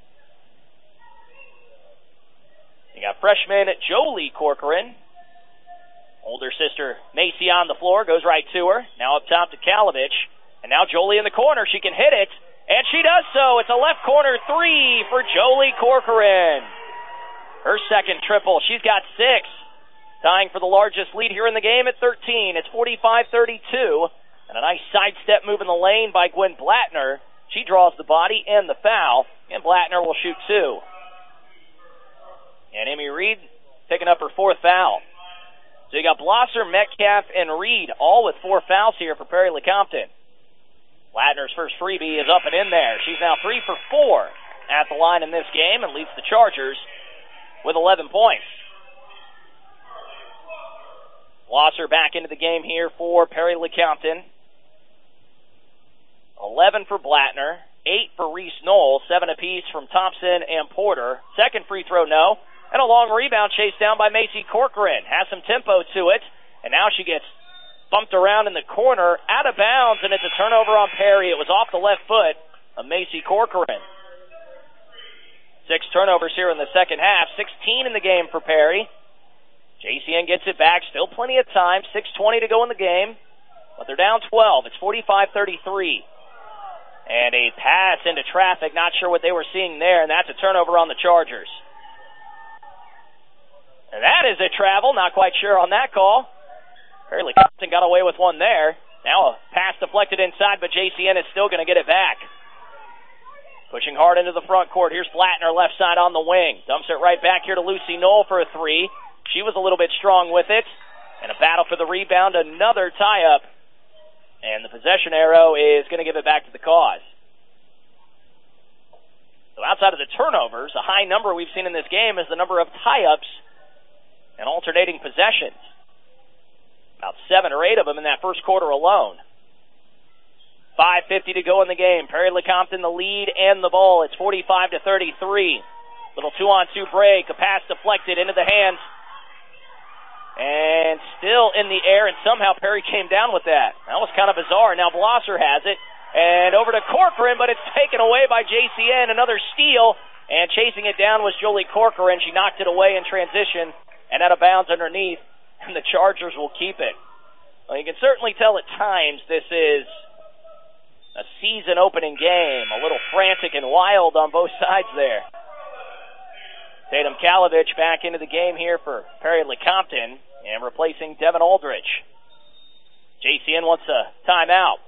You got freshman Jolie Corcoran. Older sister Macy on the floor, goes right to her. Now up top to Kalovich. And now Jolie in the corner. She can hit it, and she does so. It's a left corner three for Jolie Corcoran. Her second triple. She's got 6. Tying for the largest lead here in the game at 13. It's 45-32. And a nice sidestep move in the lane by Gwen Blattner. She draws the body and the foul, and Blattner will shoot 2. And Emmy Reed picking up her 4th foul. So you got Blosser, Metcalf, and Reed all with 4 fouls here for Perry Lecompton. Blattner's first freebie is up and in there. She's now 3 for 4 at the line in this game and leads the Chargers with 11 points. Blosser back into the game here for Perry Lecompton. 11 for Blattner, 8 for Reese Knoll, 7 apiece from Thompson and Porter. Second free throw, no. And a long rebound chased down by Macy Corcoran. Has some tempo to it, and now she gets bumped around in the corner, out of bounds, and it's a turnover on Perry. It was off the left foot of Macy Corcoran. 6 turnovers here in the second half, 16 in the game for Perry. JCN gets it back, still plenty of time, 6:20 to go in the game, but they're down 12. It's 45-33. And a pass into traffic, not sure what they were seeing there, and that's a turnover on the Chargers. And that is a travel, not quite sure on that call. Perry Lecompton got away with one there. Now a pass deflected inside, but JCN is still going to get it back. Pushing hard into the front court. Here's Blattner, left side on the wing. Dumps it right back here to Lucy Knoll for a 3. She was a little bit strong with it. And a battle for the rebound, another tie-up. And the possession arrow is going to give it back to the cause. So outside of the turnovers, a high number we've seen in this game is the number of tie-ups and alternating possessions. About 7 or 8 of them in that first quarter alone. 5:50 to go in the game. Perry Lecompton the lead and the ball. It's 45-33. Little 2-on-2 break. A pass deflected into the hands. And still in the air, and somehow Perry came down with that. That was kind of bizarre. Now Blosser has it. And over to Corcoran, but it's taken away by JCN. Another steal. And chasing it down was Jolie Corcoran. She knocked it away in transition and out of bounds underneath. And the Chargers will keep it. Well, you can certainly tell at times this is a season-opening game. A little frantic and wild on both sides there. Tatum Kalovich back into the game here for Perry Lecompton and replacing Devin Aldrich. JCN wants a timeout.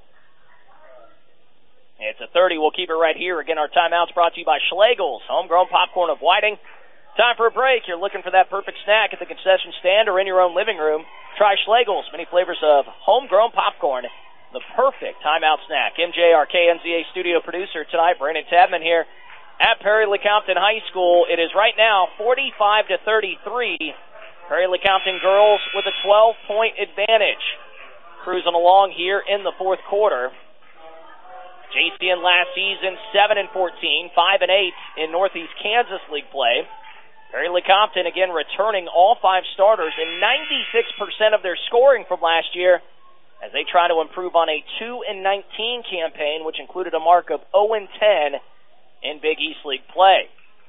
It's a 30. We'll keep it right here. Again, our timeout's brought to you by Schlegel's Homegrown Popcorn of Whiting. Time for a break. You're looking for that perfect snack at the concession stand or in your own living room. Try Schlegel's. Many flavors of homegrown popcorn. The perfect timeout snack. MJ, our KNZA studio producer tonight. Brandon Tabman here at Perry Lecompton High School. It is right now 45-33. Perry Lecompton girls with a 12-point advantage. cruising along here in the fourth quarter. JCN last season 7-14, 5-8 in Northeast Kansas League play. Perry Lecompton again returning all 5 starters and 96% of their scoring from last year as they try to improve on a 2-19 campaign, which included a mark of 0-10 in Big East League play.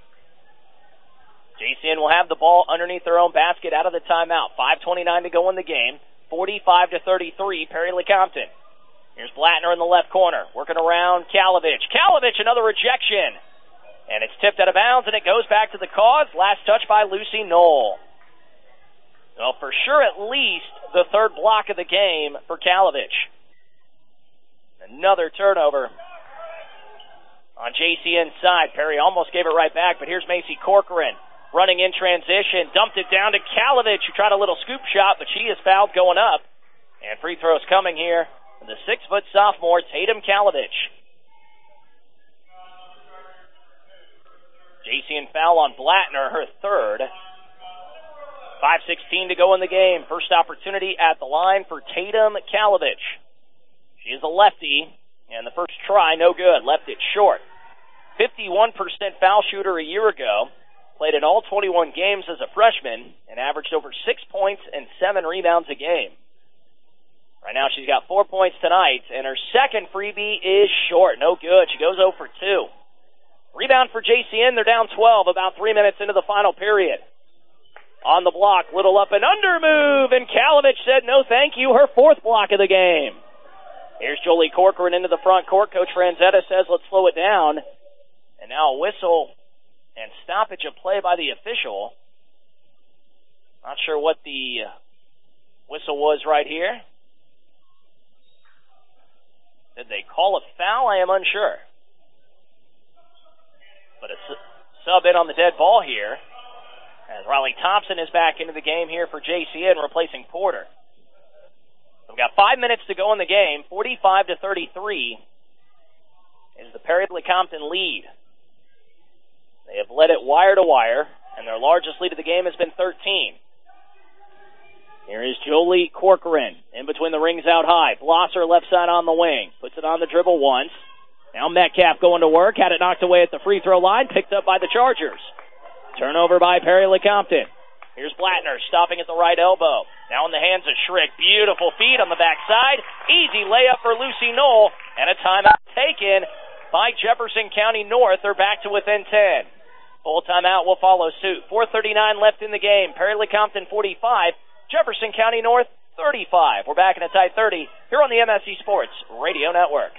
JCN will have the ball underneath their own basket out of the timeout. 5:29 to go in the game. 45-33, Perry Lecompton. Here's Blattner in the left corner, working around Kalovich. Kalovich, another rejection. And it's tipped out of bounds, and it goes back to the Cause. Last touch by Lucy Knoll. Well, for sure, at least the third block of the game for Kalovich. Another turnover on JCN's side. Perry almost gave it right back, but here's Macy Corcoran running in transition. Dumped it down to Kalovich, who tried a little scoop shot, but she is fouled going up. And free throws coming here. The 6-foot sophomore, Tatum Kalovich. JCN foul on Blattner, her third. 5:16 to go in the game. First opportunity at the line for Tatum Kalovich. She is a lefty, and the first try, no good. Left it short. 51% foul shooter a year ago. Played in all 21 games as a freshman and averaged over 6 points and 7 rebounds a game. Right now she's got 4 points tonight, and her second freebie is short. No good. She goes 0 for 2. Rebound for JCN. They're down 12 about 3 minutes into the final period. On the block, little up and under move, and Kalovich said no thank you, her 4th block of the game. Here's Jolie Corcoran into the front court. Coach Franzetta says let's slow it down. And now a whistle and stoppage of play by the official. Not sure what the whistle was right here. Did they call a foul? I am unsure. But a sub in on the dead ball here as Riley Thompson is back into the game here for JCN, replacing Porter. We've got 5 minutes to go in the game. 45-33 is the Perry Lecompton lead. They have led it wire to wire, and their largest lead of the game has been 13. Here is Jolie Corcoran in between the rings out high. Blosser left side on the wing. Puts it on the dribble once. Now Metcalf going to work. Had it knocked away at the free throw line. Picked up by the Chargers. Turnover by Perry Lecompton. Here's Blattner stopping at the right elbow. Now in the hands of Schrick. Beautiful feed on the backside. Easy layup for Lucy Knoll. And a timeout taken by Jefferson County North. They're back to within 10. Full timeout will follow suit. 4:39 left in the game. Perry Lecompton 45. Jefferson County North 35. We're back in a tight 30 here on the MSC Sports Radio Network.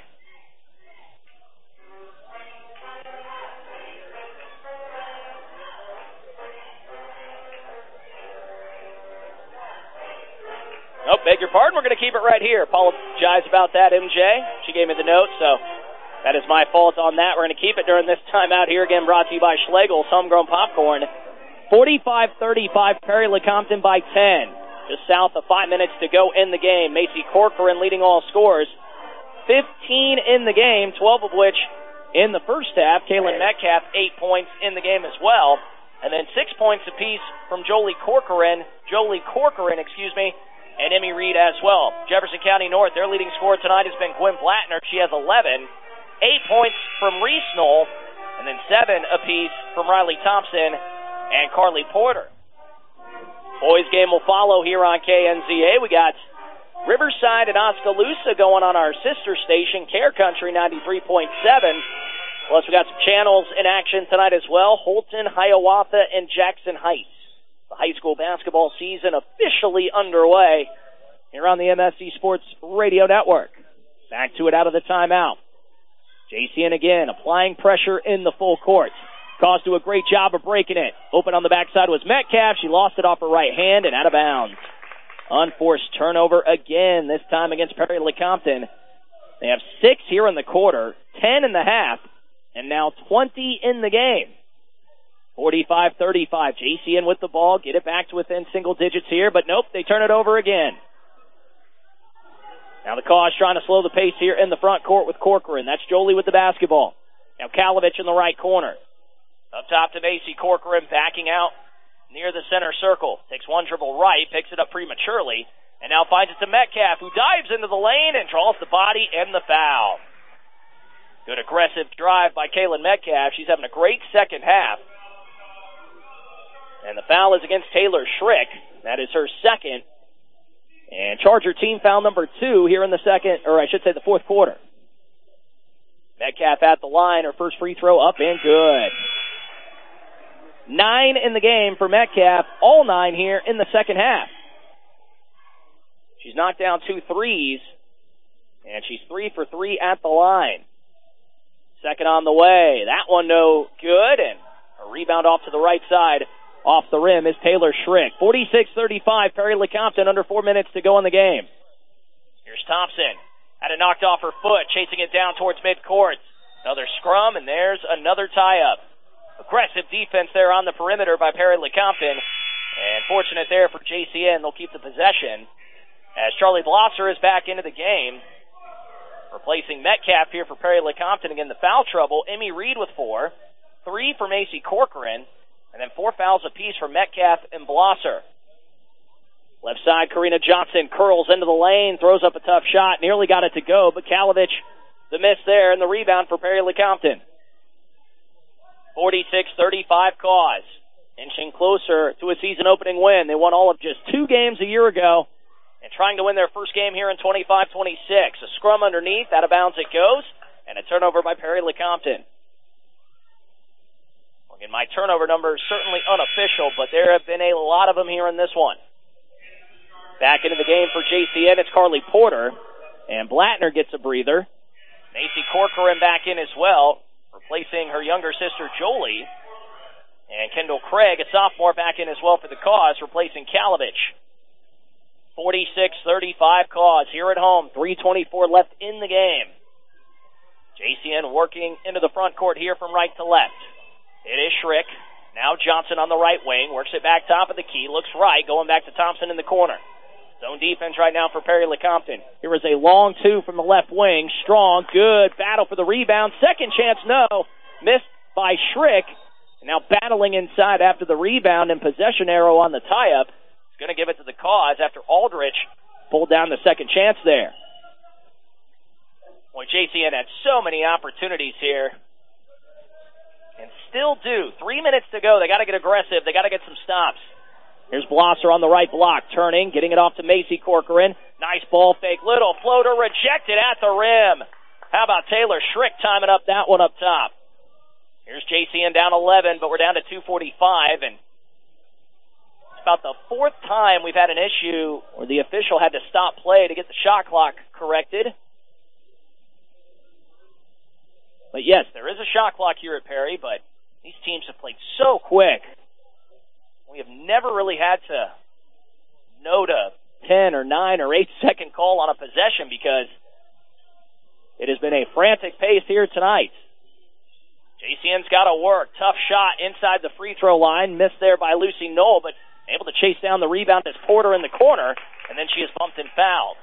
Oh, beg your pardon. We're going to keep it right here. Apologize about that, MJ. She gave me the note, so that is my fault on that. We're going to keep it during this timeout here. Again, brought to you by Schlegel's Homegrown Popcorn. 45-35, Perry Lecompton by 10. Just south of 5 minutes to go in the game. Macy Corcoran leading all scores. 15 in the game, 12 of which in the first half. Kaylin Metcalf, 8 points in the game as well. And then 6 points apiece from Jolie Corcoran, and Emmy Reed as well. Jefferson County North, their leading scorer tonight has been Gwen Blattner. She has 11. 8 points from Reese Knoll, and then 7 apiece from Riley Thompson and Carly Porter. Boys game will follow here on KNZA. We got Riverside and Oskaloosa going on our sister station, Care Country 93.7. Plus, we got some channels in action tonight as well. Holton, Hiawatha, and Jackson Heights. The high school basketball season officially underway here on the MSC Sports Radio Network. Back to it out of the timeout. JCN again applying pressure in the full court. Cause do a great job of breaking it. Open on the backside was Metcalf. She lost it off her right hand and out of bounds. Unforced turnover again, this time against Perry Lecompton. They have 6 here in the quarter, 10 in the half, and now 20 in the game. 45-35. JCN with the ball. Get it back to within single digits here, but nope, they turn it over again. Now the Cause trying to slow the pace here in the front court with Corcoran. That's Jolie with the basketball. Now Kalovich in the right corner. Up top to Macy Corcoran, backing out near the center circle. Takes one dribble right, picks it up prematurely, And now finds it to Metcalf, who dives into the lane and draws the body and the foul. Good aggressive drive by Kaylin Metcalf. She's having a great second half. And the foul is against Taylor Schrick. That is her second. And Charger team foul number 2 here in the the fourth quarter. Metcalf at the line. Her first free throw up and good. 9 in the game for Metcalf. All 9 here in the second half. She's knocked down 2 threes. And she's 3 for 3 at the line. Second on the way. That one no good. And a rebound off to the right side. Off the rim is Taylor Schrick. 46-35, Perry Lecompton, under 4 minutes to go in the game. Here's Thompson. Had it knocked off her foot, chasing it down towards midcourt. Another scrum, and there's another tie-up. Aggressive defense there on the perimeter by Perry Lecompton. And fortunate there for JCN, they'll keep the possession. As Charlie Blosser is back into the game. Replacing Metcalf here for Perry Lecompton. Again, the foul trouble. Emmy Reed with 4. 3 for Macy Corcoran. And then 4 fouls apiece for Metcalf and Blosser. Left side, Karina Johnson curls into the lane, throws up a tough shot, nearly got it to go, but Kalovich, the miss there, and the rebound for Perry Lecompton. 46-35 Cause. Inching closer to a season-opening win. They won all of just 2 games a year ago, and trying to win their first game here in 25-26. A scrum underneath, out of bounds it goes, and a turnover by Perry Lecompton. And my turnover number is certainly unofficial, but there have been a lot of them here in this one. Back into the game for JCN, it's Carly Porter, and Blattner gets a breather. Macy Corcoran back in as well, replacing her younger sister Jolie. And Kendall Craig, a sophomore, back in as well for the Cause, replacing Kalovich. 46-35 Cause here at home, 3:24 left in the game. JCN working into the front court here from right to left. It is Schrick. Now Johnson on the right wing. Works it back top of the key. Looks right. Going back to Thompson in the corner. Zone defense right now for Perry Lecompton. Here is a long 2 from the left wing. Strong. Good. Battle for the rebound. Second chance. No. Missed by Schrick. And now battling inside after the rebound and possession arrow on the tie-up. He's going to give it to the Cause after Aldrich pulled down the second chance there. Boy, JCN had so many opportunities here. And still do. 3 minutes to go. They got to get aggressive. They got to get some stops. Here's Blosser on the right block, turning, getting it off to Macy Corcoran. Nice ball fake. Little floater rejected at the rim. How about Taylor Schrick timing up that one up top? Here's JCN down 11, but we're down to 2:45. And it's about the 4th time we've had an issue where the official had to stop play to get the shot clock corrected. But yes, there is a shot clock here at Perry, but these teams have played so quick. We have never really had to note a 10 or 9 or 8 second call on a possession because it has been a frantic pace here tonight. JCN's got to work. Tough shot inside the free throw line. Missed there by Lucy Knoll, but able to chase down the rebound as Porter in the corner, and then she is bumped and fouled.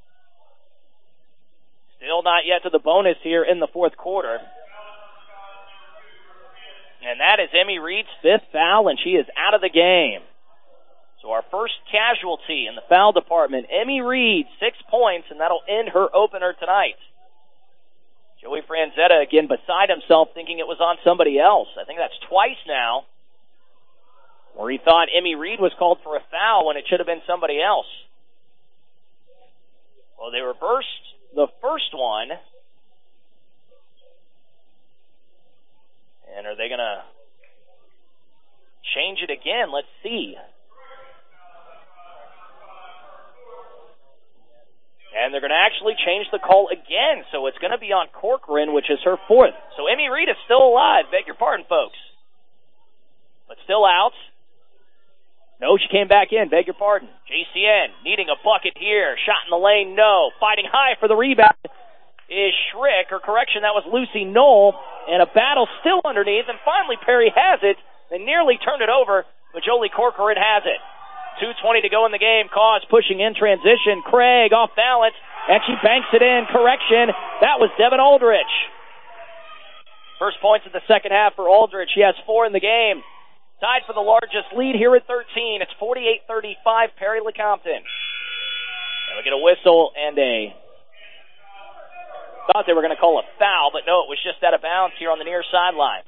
Still not yet to the bonus here in the fourth quarter. And that is Emmy Reed's 5th foul, and she is out of the game. So our first casualty in the foul department, Emmy Reed, 6 points, and that'll end her opener tonight. Joey Franzetta again beside himself, thinking it was on somebody else. I think that's twice now where he thought Emmy Reed was called for a foul when it should have been somebody else. Well, they reversed the first one. And are they going to change it again? Let's see. And they're going to actually change the call again. So it's going to be on Corcoran, which is her 4th. So Emmy Reed is still alive. Beg your pardon, folks. But still out. No, she came back in. Beg your pardon. JCN needing a bucket here. Shot in the lane, no. Fighting high for the rebound is Schrick. Or correction, that was Lucy Knoll. And a battle still underneath. And finally Perry has it. They nearly turned it over, but Jolie Corcoran has it. 2:20 to go in the game. Cause pushing in transition. Craig off balance. And she banks it in. Correction. That was Devin Aldrich. First points of the second half for Aldrich. She has 4 in the game. Tied for the largest lead here at 13. It's 48-35, Perry Lecompton. And we get a whistle and thought they were going to call a foul, but no, it was just out of bounds here on the near sideline.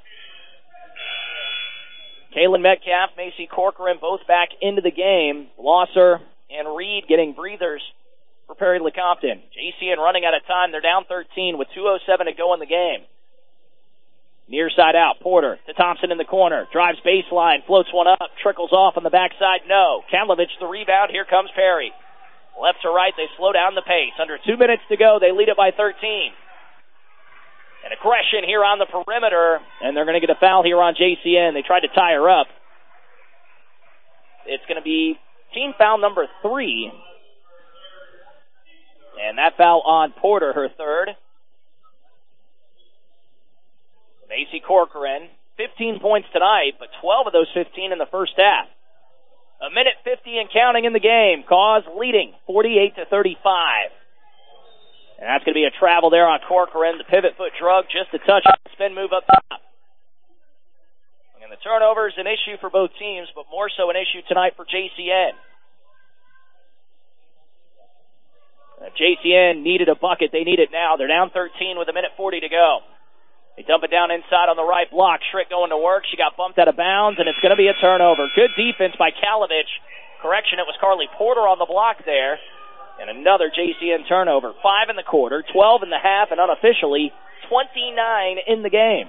Kaylin Metcalf, Macy Corcoran both back into the game. Blosser and Reed getting breathers for Perry Lecompton. JCN running out of time. They're down 13 with 2:07 to go in the game. Near side out, Porter to Thompson in the corner. Drives baseline, floats one up, trickles off on the backside. No. Kamlovich the rebound. Here comes Perry. Left to right, they slow down the pace. Under 2 minutes to go, they lead it by 13. An aggression here on the perimeter, and they're going to get a foul here on JCN. They tried to tie her up. It's going to be team foul number 3. And that foul on Porter, her third. Macy Corcoran, 15 points tonight, but 12 of those 15 in the first half. 1:50 and counting in the game. Cause leading 48-35. And that's going to be a travel there on Corcoran. The pivot foot drug, just a touch on the spin move up top. And the turnover is an issue for both teams, but more so an issue tonight for JCN. JCN needed a bucket. They need it now. They're down 13 with 1:40 to go. They dump it down inside on the right block. Schrick going to work. She got bumped out of bounds, and it's going to be a turnover. Good defense by Kamlovich. Correction, it was Carly Porter on the block there. And another JCN turnover. 5 in the quarter, 12 in the half, and unofficially 29 in the game.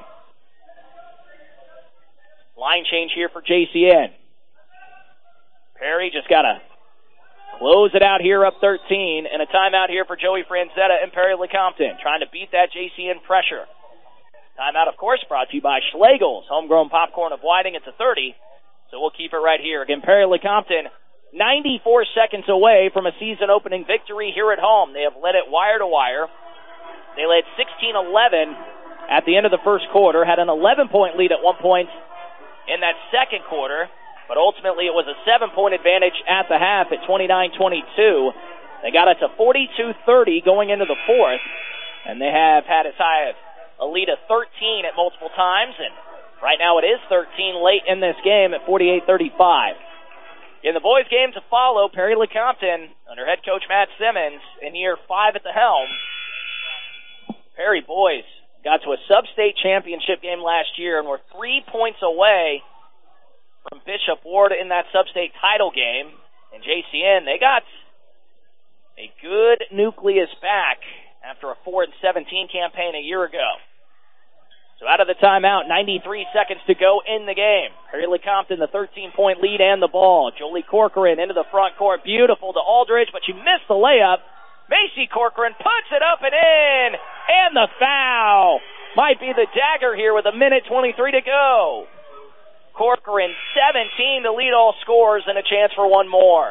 Line change here for JCN. Perry just got to close it out here up 13, and a timeout here for Joey Franzetta and Perry Lecompton, trying to beat that JCN pressure. Timeout, of course, brought to you by Schlegel's Homegrown Popcorn of Whiting. It's a 30, so we'll keep it right here. Again, Perry Lecompton, 94 seconds away from a season-opening victory here at home. They have led it wire to wire. They led 16-11 at the end of the first quarter, had an 11-point lead at one point in that second quarter, but ultimately it was a 7-point advantage at the half at 29-22. They got it to 42-30 going into the fourth, and they have had as high as a lead of 13 at multiple times, and right now it is 13 late in this game at 48-35. In the boys' game to follow, Perry Lecompton, under head coach Matt Simmons, in year 5 at the helm. Perry boys got to a sub-state championship game last year and were 3 points away from Bishop Ward in that sub-state title game. And JCN, they got a good nucleus back after a 4-17 campaign a year ago. So out of the timeout, 93 seconds to go in the game. Perry Lecompton, the 13-point lead and the ball. Jolie Corcoran into the front court. Beautiful to Aldridge, but she missed the layup. Macy Corcoran puts it up and in. And the foul. Might be the dagger here with 1:23 to go. Corcoran, 17 to lead all scorers and a chance for one more.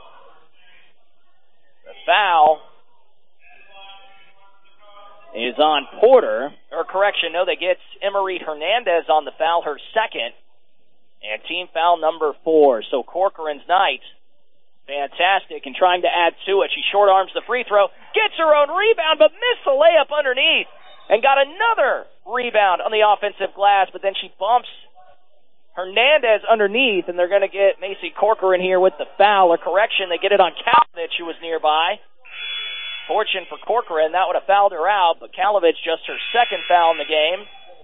The foul is on Porter. Or correction, no, they get Emery Hernandez on the foul, her second. And team foul number 4. So Corcoran's night, fantastic, and trying to add to it. She short arms the free throw, gets her own rebound, but missed the layup underneath. And got another rebound on the offensive glass, but then she bumps Hernandez underneath, and they're going to get Macy Corcoran here with the foul. Or correction, they get it on Kamlovich, who was nearby. Fortune for Corcoran, that would have fouled her out, but Kamlovich just her second foul in the game.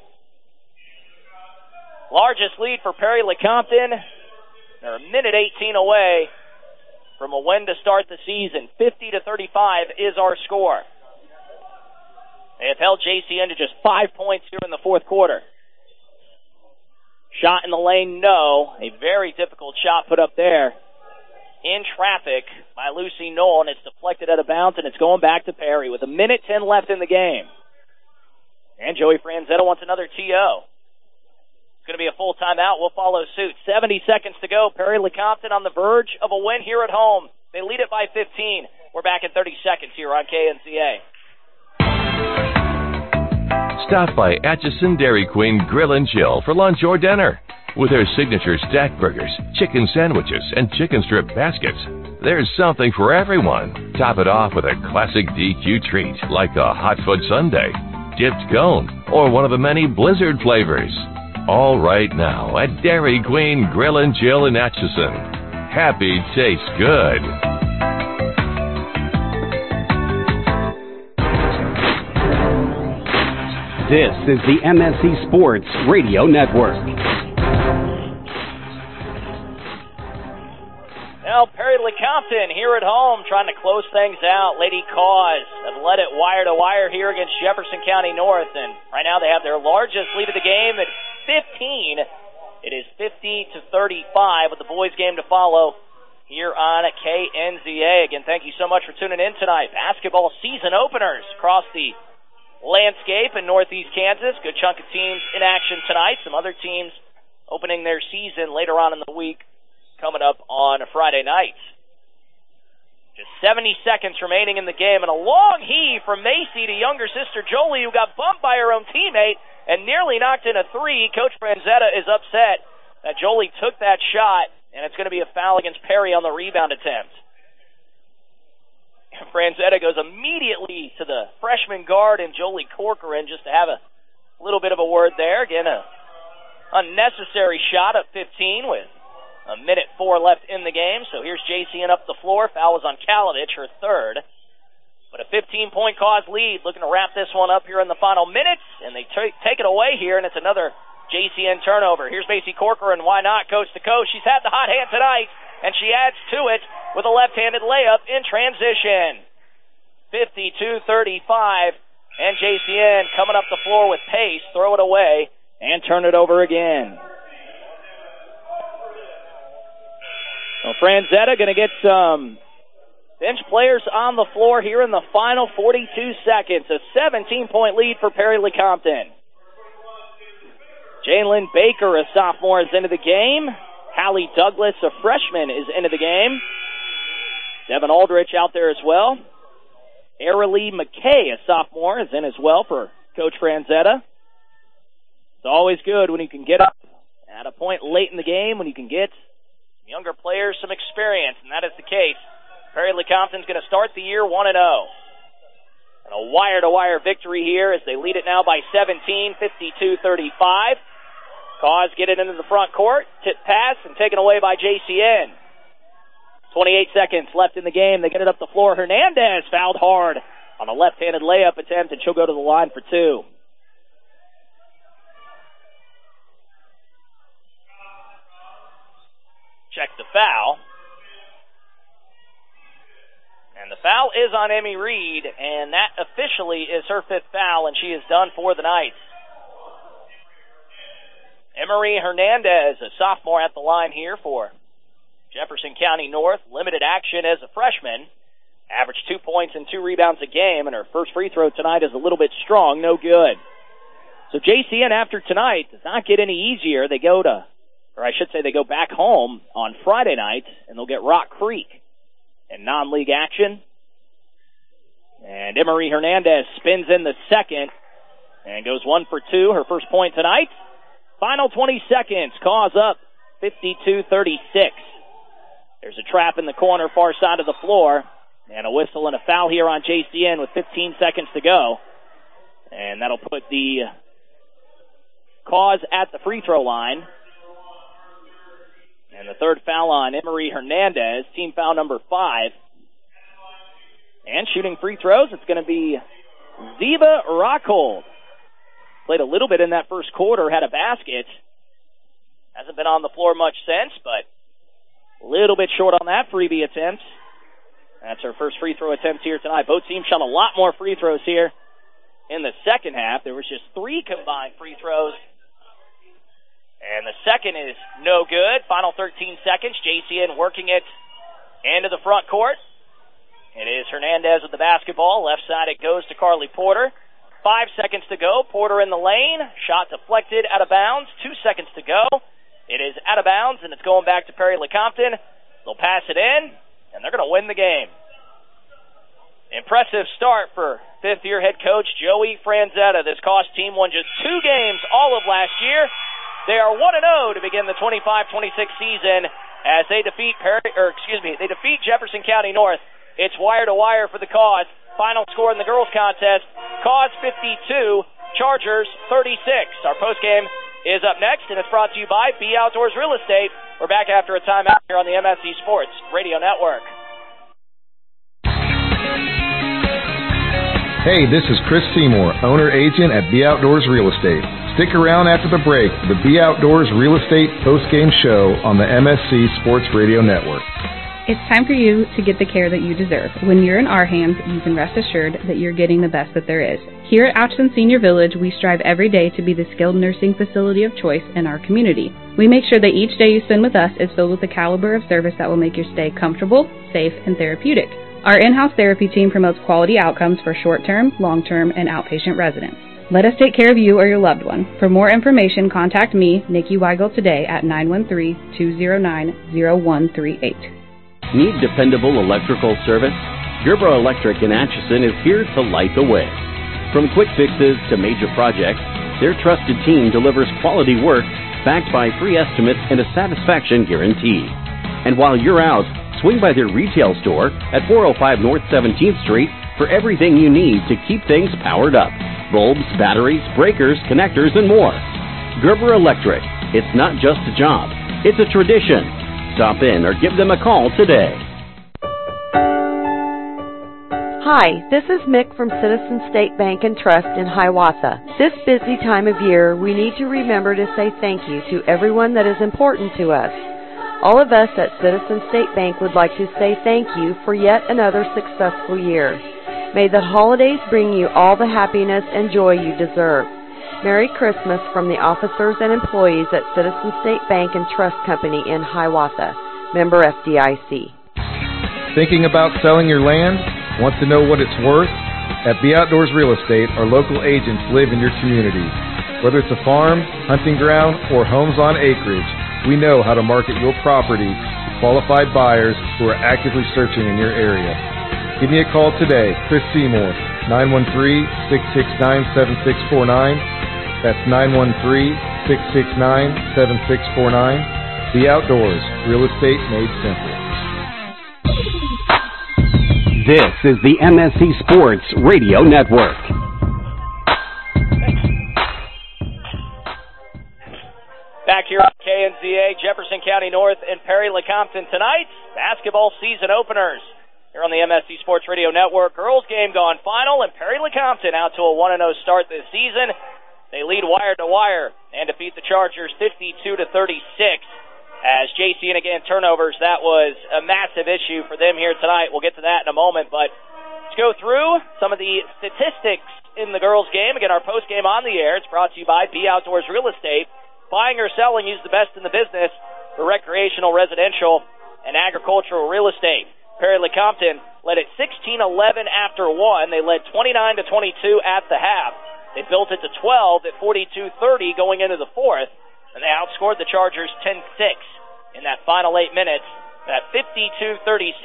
Largest lead for Perry Lecompton. They're 1:18 away from a win to start the season. 50-35 is our score. They have held JCN to just 5 points here in the fourth quarter. Shot in the lane, no. A very difficult shot put up there in traffic by Lucy Knoll, and it's deflected out of bounds, and it's going back to Perry with 1:10 left in the game. And Joey Franzetta wants another TO. It's going to be a full timeout. We'll follow suit. 70 seconds to go. Perry Lecompton on the verge of a win here at home. They lead it by 15. We're back in 30 seconds here on KNCA. Stop by Atchison Dairy Queen Grill and Chill for lunch or dinner. With their signature stack burgers, chicken sandwiches, and chicken strip baskets, there's something for everyone. Top it off with a classic DQ treat like a hot foot sundae, dipped cone, or one of the many Blizzard flavors. All right now at Dairy Queen Grill and Chill in Atchison. Happy tastes good. This is the MSC Sports Radio Network. Well, Perry Lecompton here at home trying to close things out. Lady Cause have led it wire to wire here against Jefferson County North, and right now they have their largest lead of the game at 15. It is 50-35 with the boys' game to follow here on KNZA. Again, thank you so much for tuning in tonight. Basketball season openers across the landscape in Northeast Kansas. Good chunk of teams in action tonight. Some other teams opening their season later on in the week, coming up on Friday night. Just 70 seconds remaining in the game, and a long heave from Macy to younger sister Jolie, who got bumped by her own teammate and nearly knocked in a three. Coach Franzetta is upset that Jolie took that shot, and it's going to be a foul against Perry on the rebound attempt. Franzetta goes immediately to the freshman guard and Jolie Corcoran just to have a little bit of a word there. Again, a unnecessary shot at 15 with a minute 4 left in the game. So here's JCN up the floor. Foul was on Kalavich, her third. But a 15-point Cause lead, looking to wrap this one up here in the final minutes. And they take it away here, and it's another JCN turnover. Here's Macy Corcoran. Why not coast to coast? She's had the hot hand tonight, and she adds to it with a left-handed layup in transition. 52-35, and JCN coming up the floor with pace. Throw it away and turn it over again. Well, Franzetta going to get some bench players on the floor here in the final 42 seconds. A 17-point lead for Perry Lecompton. Jalen Baker, a sophomore, is into the game. Hallie Douglas, a freshman, is into the game. Devin Aldrich out there as well. Arilee McKay, a sophomore, is in as well for Coach Franzetta. It's always good when you can get up at a point late in the game, when you can get younger players some experience, and that is the case. Perry Lecompton's going to start the year 1-0. And a wire-to-wire victory here as they lead it now by 17, 52-35. Cause get it into the front court, tip pass, and taken away by JCN. 28 seconds left in the game. They get it up the floor. Hernandez fouled hard on a left-handed layup attempt, and she'll go to the line for two. Check the foul. And the foul is on Emmy Reed, and that officially is her fifth foul, and she is done for the night. Emery Hernandez, a sophomore at the line here for Jefferson County North. Limited action as a freshman. Averaged 2 points and 2 rebounds a game, and her first free throw tonight is a little bit strong, no good. So JCN after tonight does not get any easier. They go back home on Friday night, and they'll get Rock Creek in non-league action. And Emery Hernandez spins in the second and goes 1 for 2, her first point tonight. Final 20 seconds, Cause up 52-36. There's a trap in the corner, far side of the floor, and a whistle and a foul here on JCN with 15 seconds to go. And that'll put the Cause at the free throw line. And the third foul on Emery Hernandez, team foul number 5. And shooting free throws, it's going to be Ziva Rockhold. Played a little bit in that first quarter, had a basket. Hasn't been on the floor much since, but a little bit short on that freebie attempt. That's her first free throw attempt here tonight. Both teams shot a lot more free throws here in the second half. There was just 3 combined free throws. And the second is no good. Final 13 seconds. JCN working it into the front court. It is Hernandez with the basketball. Left side it goes to Carly Porter. 5 seconds to go. Porter in the lane. Shot deflected out of bounds. 2 seconds to go. It is out of bounds, and it's going back to Perry Lecompton. They'll pass it in, and they're going to win the game. Impressive start for fifth-year head coach Joey Franzetta. This Cause team won just 2 games all of last year. They are 1-0 to begin the 25-26 season as they defeat Jefferson County North. It's wire to wire for the Cause. Final score in the girls contest: Cause 52, Chargers 36. Our postgame is up next, and it's brought to you by B Outdoors Real Estate. We're back after a timeout here on the MSC Sports Radio Network. Hey, this is Chris Seymour, owner-agent at B Outdoors Real Estate. Stick around after the break for the B Outdoors Real Estate post-game show on the MSC Sports Radio Network. It's time for you to get the care that you deserve. When you're in our hands, you can rest assured that you're getting the best that there is. Here at Atchison Senior Village, we strive every day to be the skilled nursing facility of choice in our community. We make sure that each day you spend with us is filled with the caliber of service that will make your stay comfortable, safe, and therapeutic. Our in-house therapy team promotes quality outcomes for short-term, long-term, and outpatient residents. Let us take care of you or your loved one. For more information, contact me, Nikki Weigel, today at 913-209-0138. Need dependable electrical service? Gerber Electric in Atchison is here to light the way. From quick fixes to major projects, their trusted team delivers quality work backed by free estimates and a satisfaction guarantee. And while you're out, swing by their retail store at 405 North 17th Street for everything you need to keep things powered up. Bulbs, batteries, breakers, connectors, and more. Gerber Electric. It's not just a job, it's a tradition. Stop in or give them a call today. Hi, this is Mick from Citizen State Bank and Trust in Hiawatha. This busy time of year, we need to remember to say thank you to everyone that is important to us. All of us at Citizen State Bank would like to say thank you for yet another successful year. May the holidays bring you all the happiness and joy you deserve. Merry Christmas from the officers and employees at Citizen State Bank and Trust Company in Hiawatha. Member FDIC. Thinking about selling your land? Want to know what it's worth? At B Outdoors Real Estate, our local agents live in your community. Whether it's a farm, hunting ground, or homes on acreage, we know how to market your property to qualified buyers who are actively searching in your area. Give me a call today, Chris Seymour, 913-669-7649. That's 913-669-7649. The Outdoors, real estate made simple. This is the MSC Sports Radio Network. Back here on KNZA, Jefferson County North and Perry-Lecompton tonight's basketball season openers. Here on the MSC Sports Radio Network, girls game gone final, and Perry-Lecompton out to a 1-0 start this season. They lead wire to wire and defeat the Chargers 52-36. As JCN again turnovers, that was a massive issue for them here tonight. We'll get to that in a moment, but let's go through some of the statistics in the girls game. Again, our post game on the air. It's brought to you by B Outdoors Real Estate. Buying or selling, use the best in the business for recreational, residential, and agricultural real estate. Perry-Lecompton led at 16-11 after one. They led 29-22 at the half. They built it to 12 at 42-30 going into the fourth, and they outscored the Chargers 10-6 in that final 8 minutes. That 52-36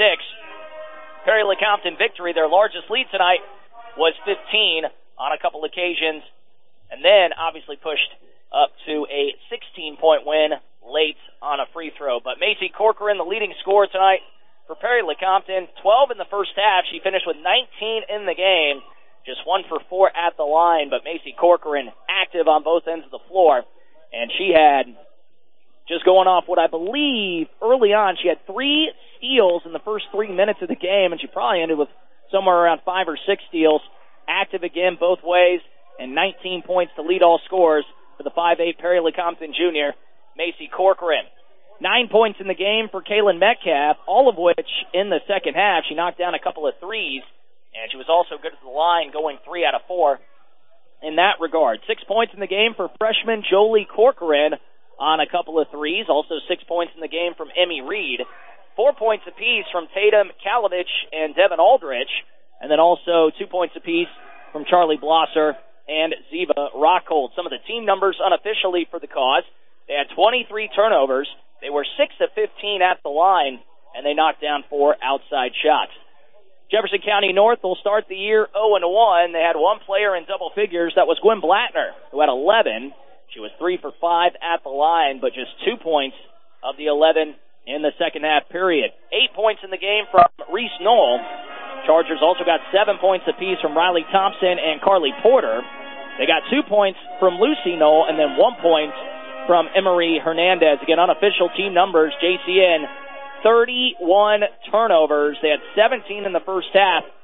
Perry-Lecompton victory, their largest lead tonight, was 15 on a couple occasions, and then obviously pushed up to a 16-point win late on a free throw. But Macy Corcoran, the leading scorer tonight for Perry-Lecompton, 12 in the first half. She finished with 19 in the game, just 1 for 4 at the line. But Macy Corcoran active on both ends of the floor, and she had, just going off what I believe early on, she had 3 steals in the first 3 minutes of the game, and she probably ended with somewhere around 5 or 6 steals. Active again both ways, and 19 points to lead all scorers for the 5'8 Perry-Lecompton junior, Macy Corcoran. 9 points in the game for Kaylin Metcalf, all of which in the second half. She knocked down a couple of threes, and she was also good at the line, going 3 out of 4 in that regard. 6 points in the game for freshman Jolie Corcoran on a couple of threes. Also 6 points in the game from Emmy Reed. 4 points apiece from Tatum Kalovich and Devin Aldrich. And then also 2 points apiece from Charlie Blosser and Ziva Rockhold. Some of the team numbers unofficially for the cause. They had 23 turnovers. They were 6 of 15 at the line, and they knocked down 4 outside shots. Jefferson County North will start the year 0-1. They had one player in double figures. That was Gwen Blattner, who had 11. She was 3 for 5 at the line, but just 2 points of the 11 in the second half period. 8 points in the game from Reese Knoll. Chargers also got 7 points apiece from Riley Thompson and Carly Porter. They got 2 points from Lucy Knoll and then 1 point from Emery Hernandez. Again, unofficial team numbers, JCN, 31 turnovers. They had 17 in the first half,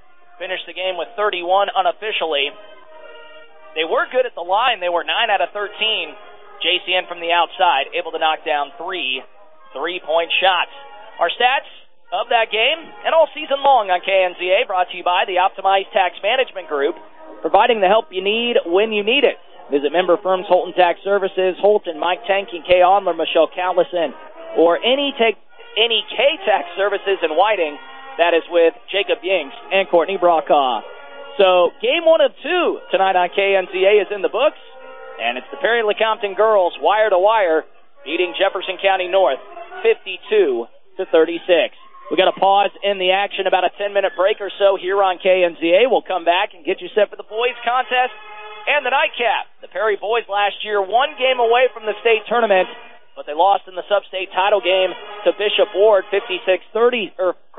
finished the game with 31 unofficially. They were good at the line. They were 9 out of 13. JCN from the outside, able to knock down 3 3-point shots. Our stats of that game and all season long on KNZA, brought to you by the Optimized Tax Management Group, providing the help you need when you need it. Visit member firms Holton Tax Services, Holton, Mike Tanking, Kay Onler, Michelle Callison, or any K-Tax Services in Whiting. That is with Jacob Yingst and Courtney Brokaw. So game 1 of 2 tonight on KNZA is in the books, and it's the Perry-Lecompton girls, wire to wire, beating Jefferson County North 52-36. We got a pause in the action, about a 10-minute break or so here on KNZA. We'll come back and get you set for the boys contest and the nightcap. The Perry boys last year 1 game away from the state tournament, but they lost in the sub-state title game to Bishop Ward 56-33.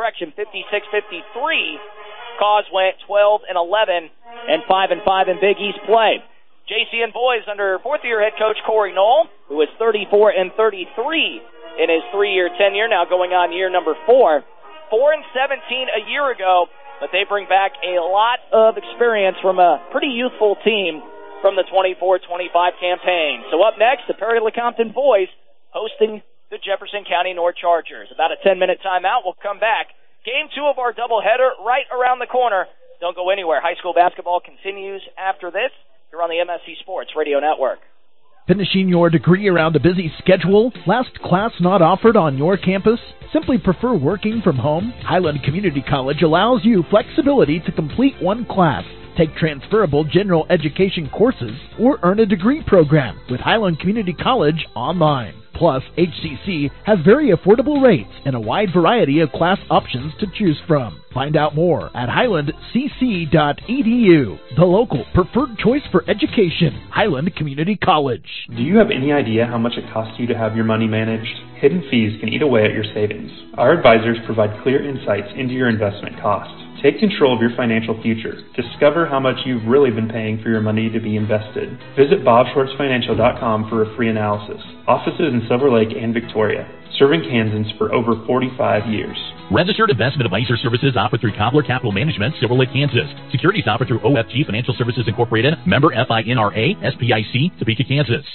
Cause went 12-11 and 5-5 in Big East play. JCN boys under fourth-year head coach Corey Knoll, who is 34-33 in his 3-year tenure, now going on year number 4. 4-17 a year ago, but they bring back a lot of experience from a pretty youthful team from the 24-25 campaign. So up next, the Perry-Lecompton boys hosting the Jefferson County North Chargers. About a 10-minute timeout. We'll come back. Game 2 of our doubleheader right around the corner. Don't go anywhere. High school basketball continues after this. You're on the MSC Sports Radio Network. Finishing your degree around a busy schedule? Last class not offered on your campus? Simply prefer working from home? Highland Community College allows you flexibility to complete 1 class, take transferable general education courses, or earn a degree program with Highland Community College online. Plus, HCC has very affordable rates and a wide variety of class options to choose from. Find out more at highlandcc.edu, the local preferred choice for education, Highland Community College. Do you have any idea how much it costs you to have your money managed? Hidden fees can eat away at your savings. Our advisors provide clear insights into your investment costs. Take control of your financial future. Discover how much you've really been paying for your money to be invested. Visit bobschwartzfinancial.com for a free analysis. Offices in Silver Lake and Victoria. Serving Kansans for over 45 years. Registered investment advisor services offered through Cobbler Capital Management, Silver Lake, Kansas. Securities offered through OFG Financial Services Incorporated, member FINRA, SPIC, Topeka, Kansas.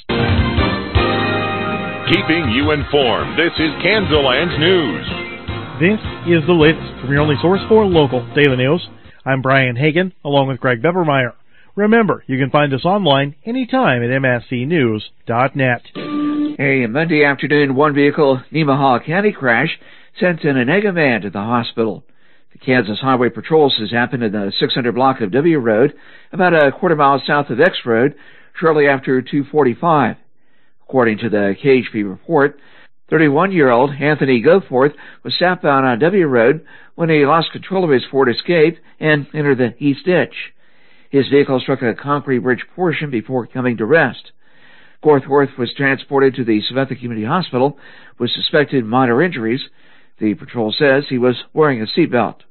Keeping you informed, this is Kansaland's News. This is the latest from your only source for local daily news. I'm Brian Hagan, along with Greg Bevermeyer. Remember, you can find us online anytime at mscnews.net. A Monday afternoon one-vehicle Nemaha County crash sent an Onega man to the hospital. The Kansas Highway Patrol says happened in the 600 block of W Road, about a quarter mile south of X Road, shortly after 2:45. According to the KHP report, 31-year-old Anthony Goforth was southbound on W Road when he lost control of his Ford Escape and entered the east ditch. His vehicle struck a concrete bridge portion before coming to rest. Goforth was transported to the Sabetha Community Hospital with suspected minor injuries. The patrol says he was wearing a seatbelt.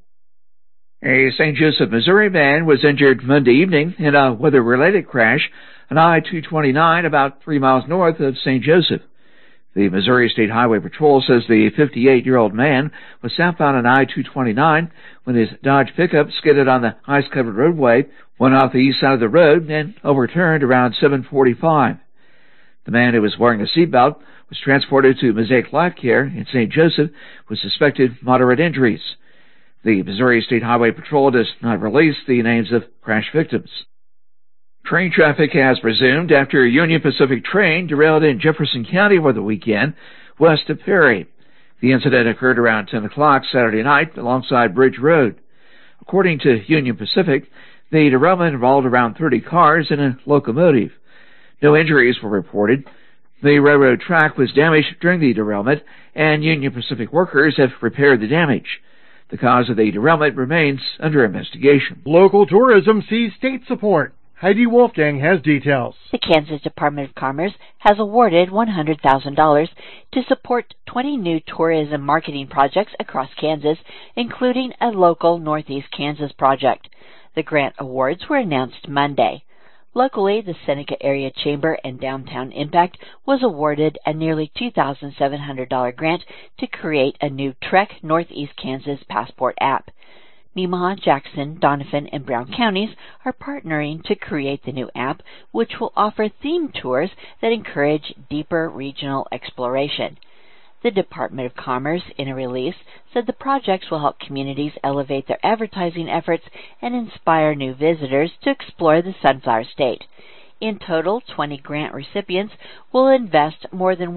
A St. Joseph, Missouri man was injured Monday evening in a weather-related crash on I-229 about 3 miles north of St. Joseph. The Missouri State Highway Patrol says the 58-year-old man was southbound on I-229 when his Dodge pickup skidded on the ice-covered roadway, went off the east side of the road, and overturned around 7:45. The man who was wearing a seatbelt was transported to Mosaic Life Care in St. Joseph with suspected moderate injuries. The Missouri State Highway Patrol does not release the names of crash victims. Train traffic has resumed after a Union Pacific train derailed in Jefferson County over the weekend, west of Perry. The incident occurred around 10 o'clock Saturday night alongside Bridge Road. According to Union Pacific, the derailment involved around 30 cars and a locomotive. No injuries were reported. The railroad track was damaged during the derailment, and Union Pacific workers have repaired the damage. The cause of the derailment remains under investigation. Local tourism sees state support. Heidi Wolfgang has details. The Kansas Department of Commerce has awarded $100,000 to support 20 new tourism marketing projects across Kansas, including a local Northeast Kansas project. The grant awards were announced Monday. Locally, the Seneca Area Chamber and Downtown Impact was awarded a nearly $2,700 grant to create a new Trek Northeast Kansas passport app. Nemaha, Jackson, Donovan, and Brown counties are partnering to create the new app, which will offer themed tours that encourage deeper regional exploration. The Department of Commerce, in a release, said the projects will help communities elevate their advertising efforts and inspire new visitors to explore the Sunflower State. In total, 20 grant recipients will invest more than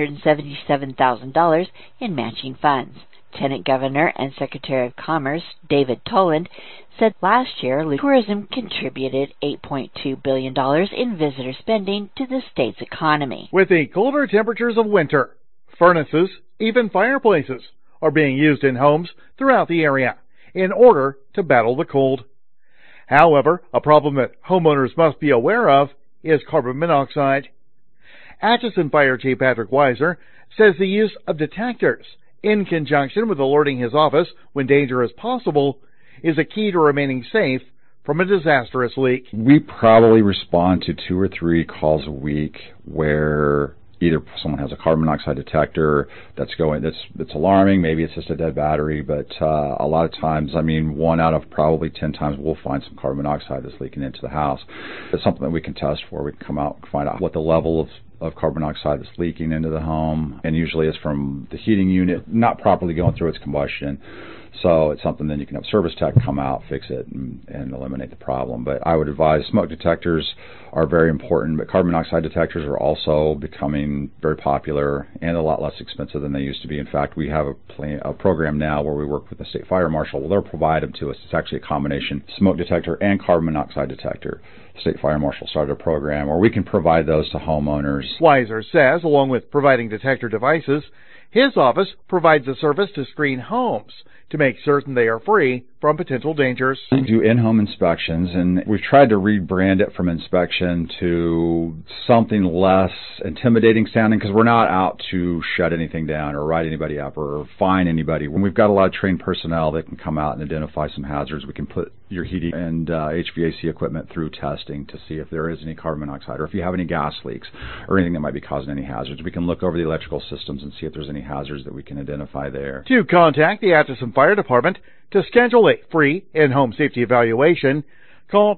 $177,000 in matching funds. Lieutenant Governor and Secretary of Commerce David Toland said last year tourism contributed $8.2 billion in visitor spending to the state's economy. With the colder temperatures of winter, furnaces, even fireplaces, are being used in homes throughout the area in order to battle the cold. However, a problem that homeowners must be aware of is carbon monoxide. Atchison Fire Chief Patrick Weiser says the use of detectors, in conjunction with alerting his office when danger is possible, is a key to remaining safe from a disastrous leak. We probably respond to 2 or 3 calls a week where either someone has a carbon monoxide detector that's alarming, maybe it's just a dead battery, but a lot of times, 1 out of probably 10 times we'll find some carbon monoxide that's leaking into the house. It's something that we can test for. We can come out and find out what the level of carbon monoxide that's leaking into the home, and usually it's from the heating unit not properly going through its combustion. So it's something then you can have service tech come out, fix it, and eliminate the problem. But I would advise smoke detectors are very important, but carbon monoxide detectors are also becoming very popular and a lot less expensive than they used to be. In fact, we have a program now where we work with the state fire marshal. Well, they'll provide them to us. It's actually a combination smoke detector and carbon monoxide detector. State fire marshal started a program where we can provide those to homeowners. Weiser says, along with providing detector devices, his office provides a service to screen homes to make certain they are free from potential dangers. We do in-home inspections, and we've tried to rebrand it from inspection to something less intimidating sounding, because we're not out to shut anything down or write anybody up or fine anybody. When we've got a lot of trained personnel that can come out and identify some hazards, we can put your heating and HVAC equipment through testing to see if there is any carbon monoxide or if you have any gas leaks or anything that might be causing any hazards. We can look over the electrical systems and see if there's any hazards that we can identify there. To contact the Atchison Fire Department to schedule a free in-home safety evaluation, call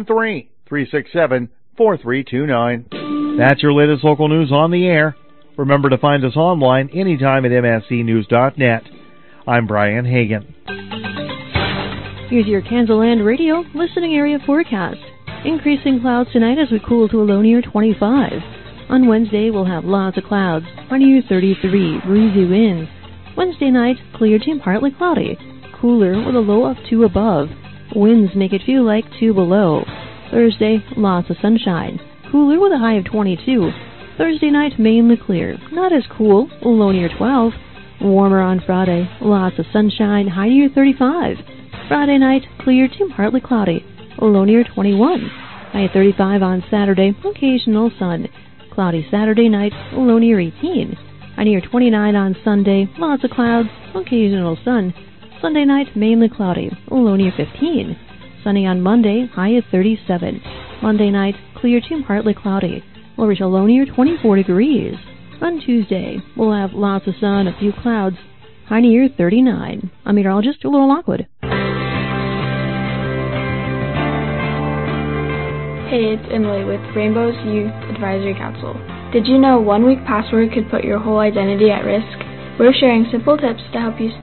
913-367-4329. That's your latest local news on the air. Remember to find us online anytime at mscnews.net. I'm Brian Hagan. Here's your Kansaland Radio listening area forecast. Increasing clouds tonight as we cool to a low near 25. On Wednesday, we'll have lots of clouds, high near 33, breezy winds. Wednesday night, clear to partly cloudy. Cooler with a low of 2 above. Winds make it feel like 2 below. Thursday, lots of sunshine. Cooler with a high of 22. Thursday night, mainly clear. Not as cool, low near 12. Warmer on Friday, lots of sunshine, high near 35. Friday night, clear to partly cloudy, low near 21. High 35 on Saturday, occasional sun. Cloudy Saturday night, low near 18. High near 29 on Sunday, lots of clouds, occasional sun. Sunday night, mainly cloudy, low near 15. Sunny on Monday, high at 37. Monday night, clear to partly cloudy, we'll reach a low near 24 degrees. On Tuesday, we'll have lots of sun, a few clouds, high near 39. I'm meteorologist Laurel Lockwood. Hey, it's Emily with Rainbow's Youth Advisory Council. Did you know 1 week password could put your whole identity at risk? We're sharing simple tips to help you